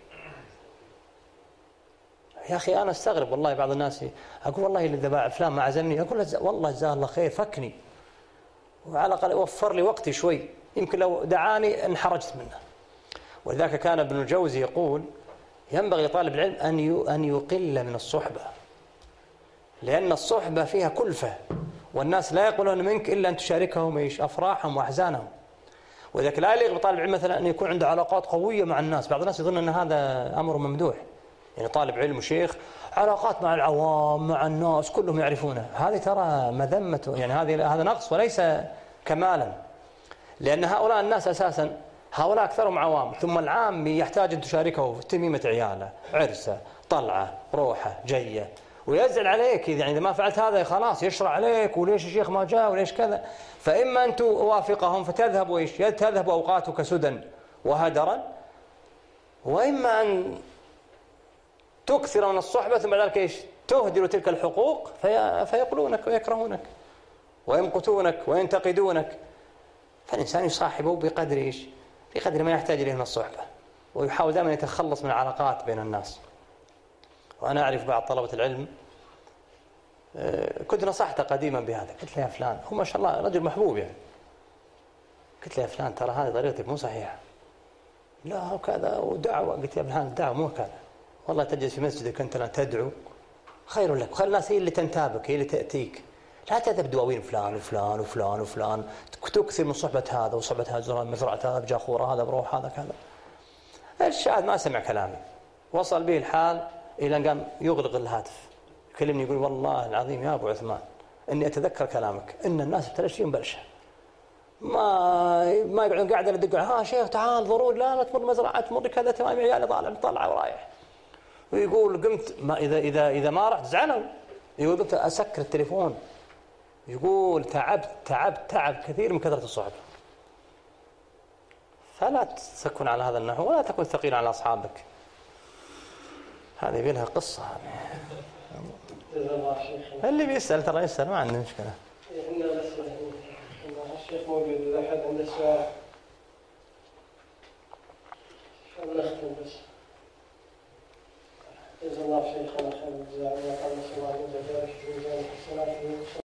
يا أخي أنا استغرب والله بعض الناس أقول والله إذا فلان ما عزمني أقول والله جزاه الله خير فكني وعلى الأقل وفر لي وقتي شوي، يمكن لو دعاني انحرجت منه. ولذلك كان ابن الجوزي يقول: ينبغي لطالب العلم أن أن يقل من الصحبة، لأن الصحبة فيها كلفة، والناس لا يقولون منك إلا أن تشاركهم إيش أفراحهم وأحزانهم. ولذلك لا يليق بطالب العلم مثلا أن يكون عنده علاقات قوية مع الناس. بعض الناس يظن أن هذا أمر ممدوح، يعني طالب علم وشيخ علاقات مع العوام مع الناس كلهم يعرفونه، هذه ترى مذمة، يعني هذه هذا نقص وليس كمالا. لأن هؤلاء الناس أساسا هؤلاء أكثرهم عوام، ثم العام يحتاج أن تشاركه في تميمة عياله، عرسه، طلعة، روحه، جية، ويزعل عليك يعني إذا ما فعلت هذا خلاص يشرع عليك، وليش الشيخ ما جاء وليش كذا. فإما أن توافقهم فتذهب وإيش تذهب أوقاتك سدى وهدرا، وإما أن تكثر من الصحبة ثم بعد ذلك إيش تهدر تلك الحقوق في فيقلونك ويكرهونك ويمقتونك وينتقدونك. فالإنسان يصاحبه بقدر إيش بقدر ما يحتاج إليه من الصحبة، ويحاول دائما يتخلص من العلاقات بين الناس. وأنا أعرف بعض طلبة العلم كنت نصحته قديما بهذا، قلت له يا فلان، هو ما شاء الله رجل محبوب يعني، قلت له يا فلان ترى هذه طريقتك مو صحيحة، لا وكذا ودعوة. قلت يا فلان الدعوة مو كذا، والله تجلس في مسجدك أنت لا تدعو خير لك، وخلي الناس هي اللي تنتابك هي اللي تأتيك، لا تذهب دواوين فلان وفلان وفلان وفلان، تكثر من صحبة هذا وصحبة هذا، مزرعة هذا بجاخورة هذا بروح هذا كذا. الشاهد ما سمع كلامي، وصل به الحال إلى أن قام يغلق الهاتف، يكلمني يقول والله العظيم يا أبو عثمان إني أتذكر كلامك إن الناس بتلاشيهم بلشة، ما ما يقعدون قاعدة يدقوا ها شيخ تعال ضروري لا لا تمر مزرعة تمر كذا تمام عيالي طالع طلع ورايح. ويقول قمت ما إذا إذا إذا ما رحت زعلوا، يقول قمت أسكر التليفون، يقول تعبت تعبت تعب كثير من كثرة الصحبة. فلا تكن على هذا النحو ولا تكن ثقيل على أصحابك، هذه بينها قصة. اللي بيسأل ترى يسأل ما عنده مشكلة. الشيخ موجود إذا أحد عنده سؤال نختم بس. جزا الله شيخنا خير الجزاء وقال الله سبحانه وتعالى في ميزان حسناته.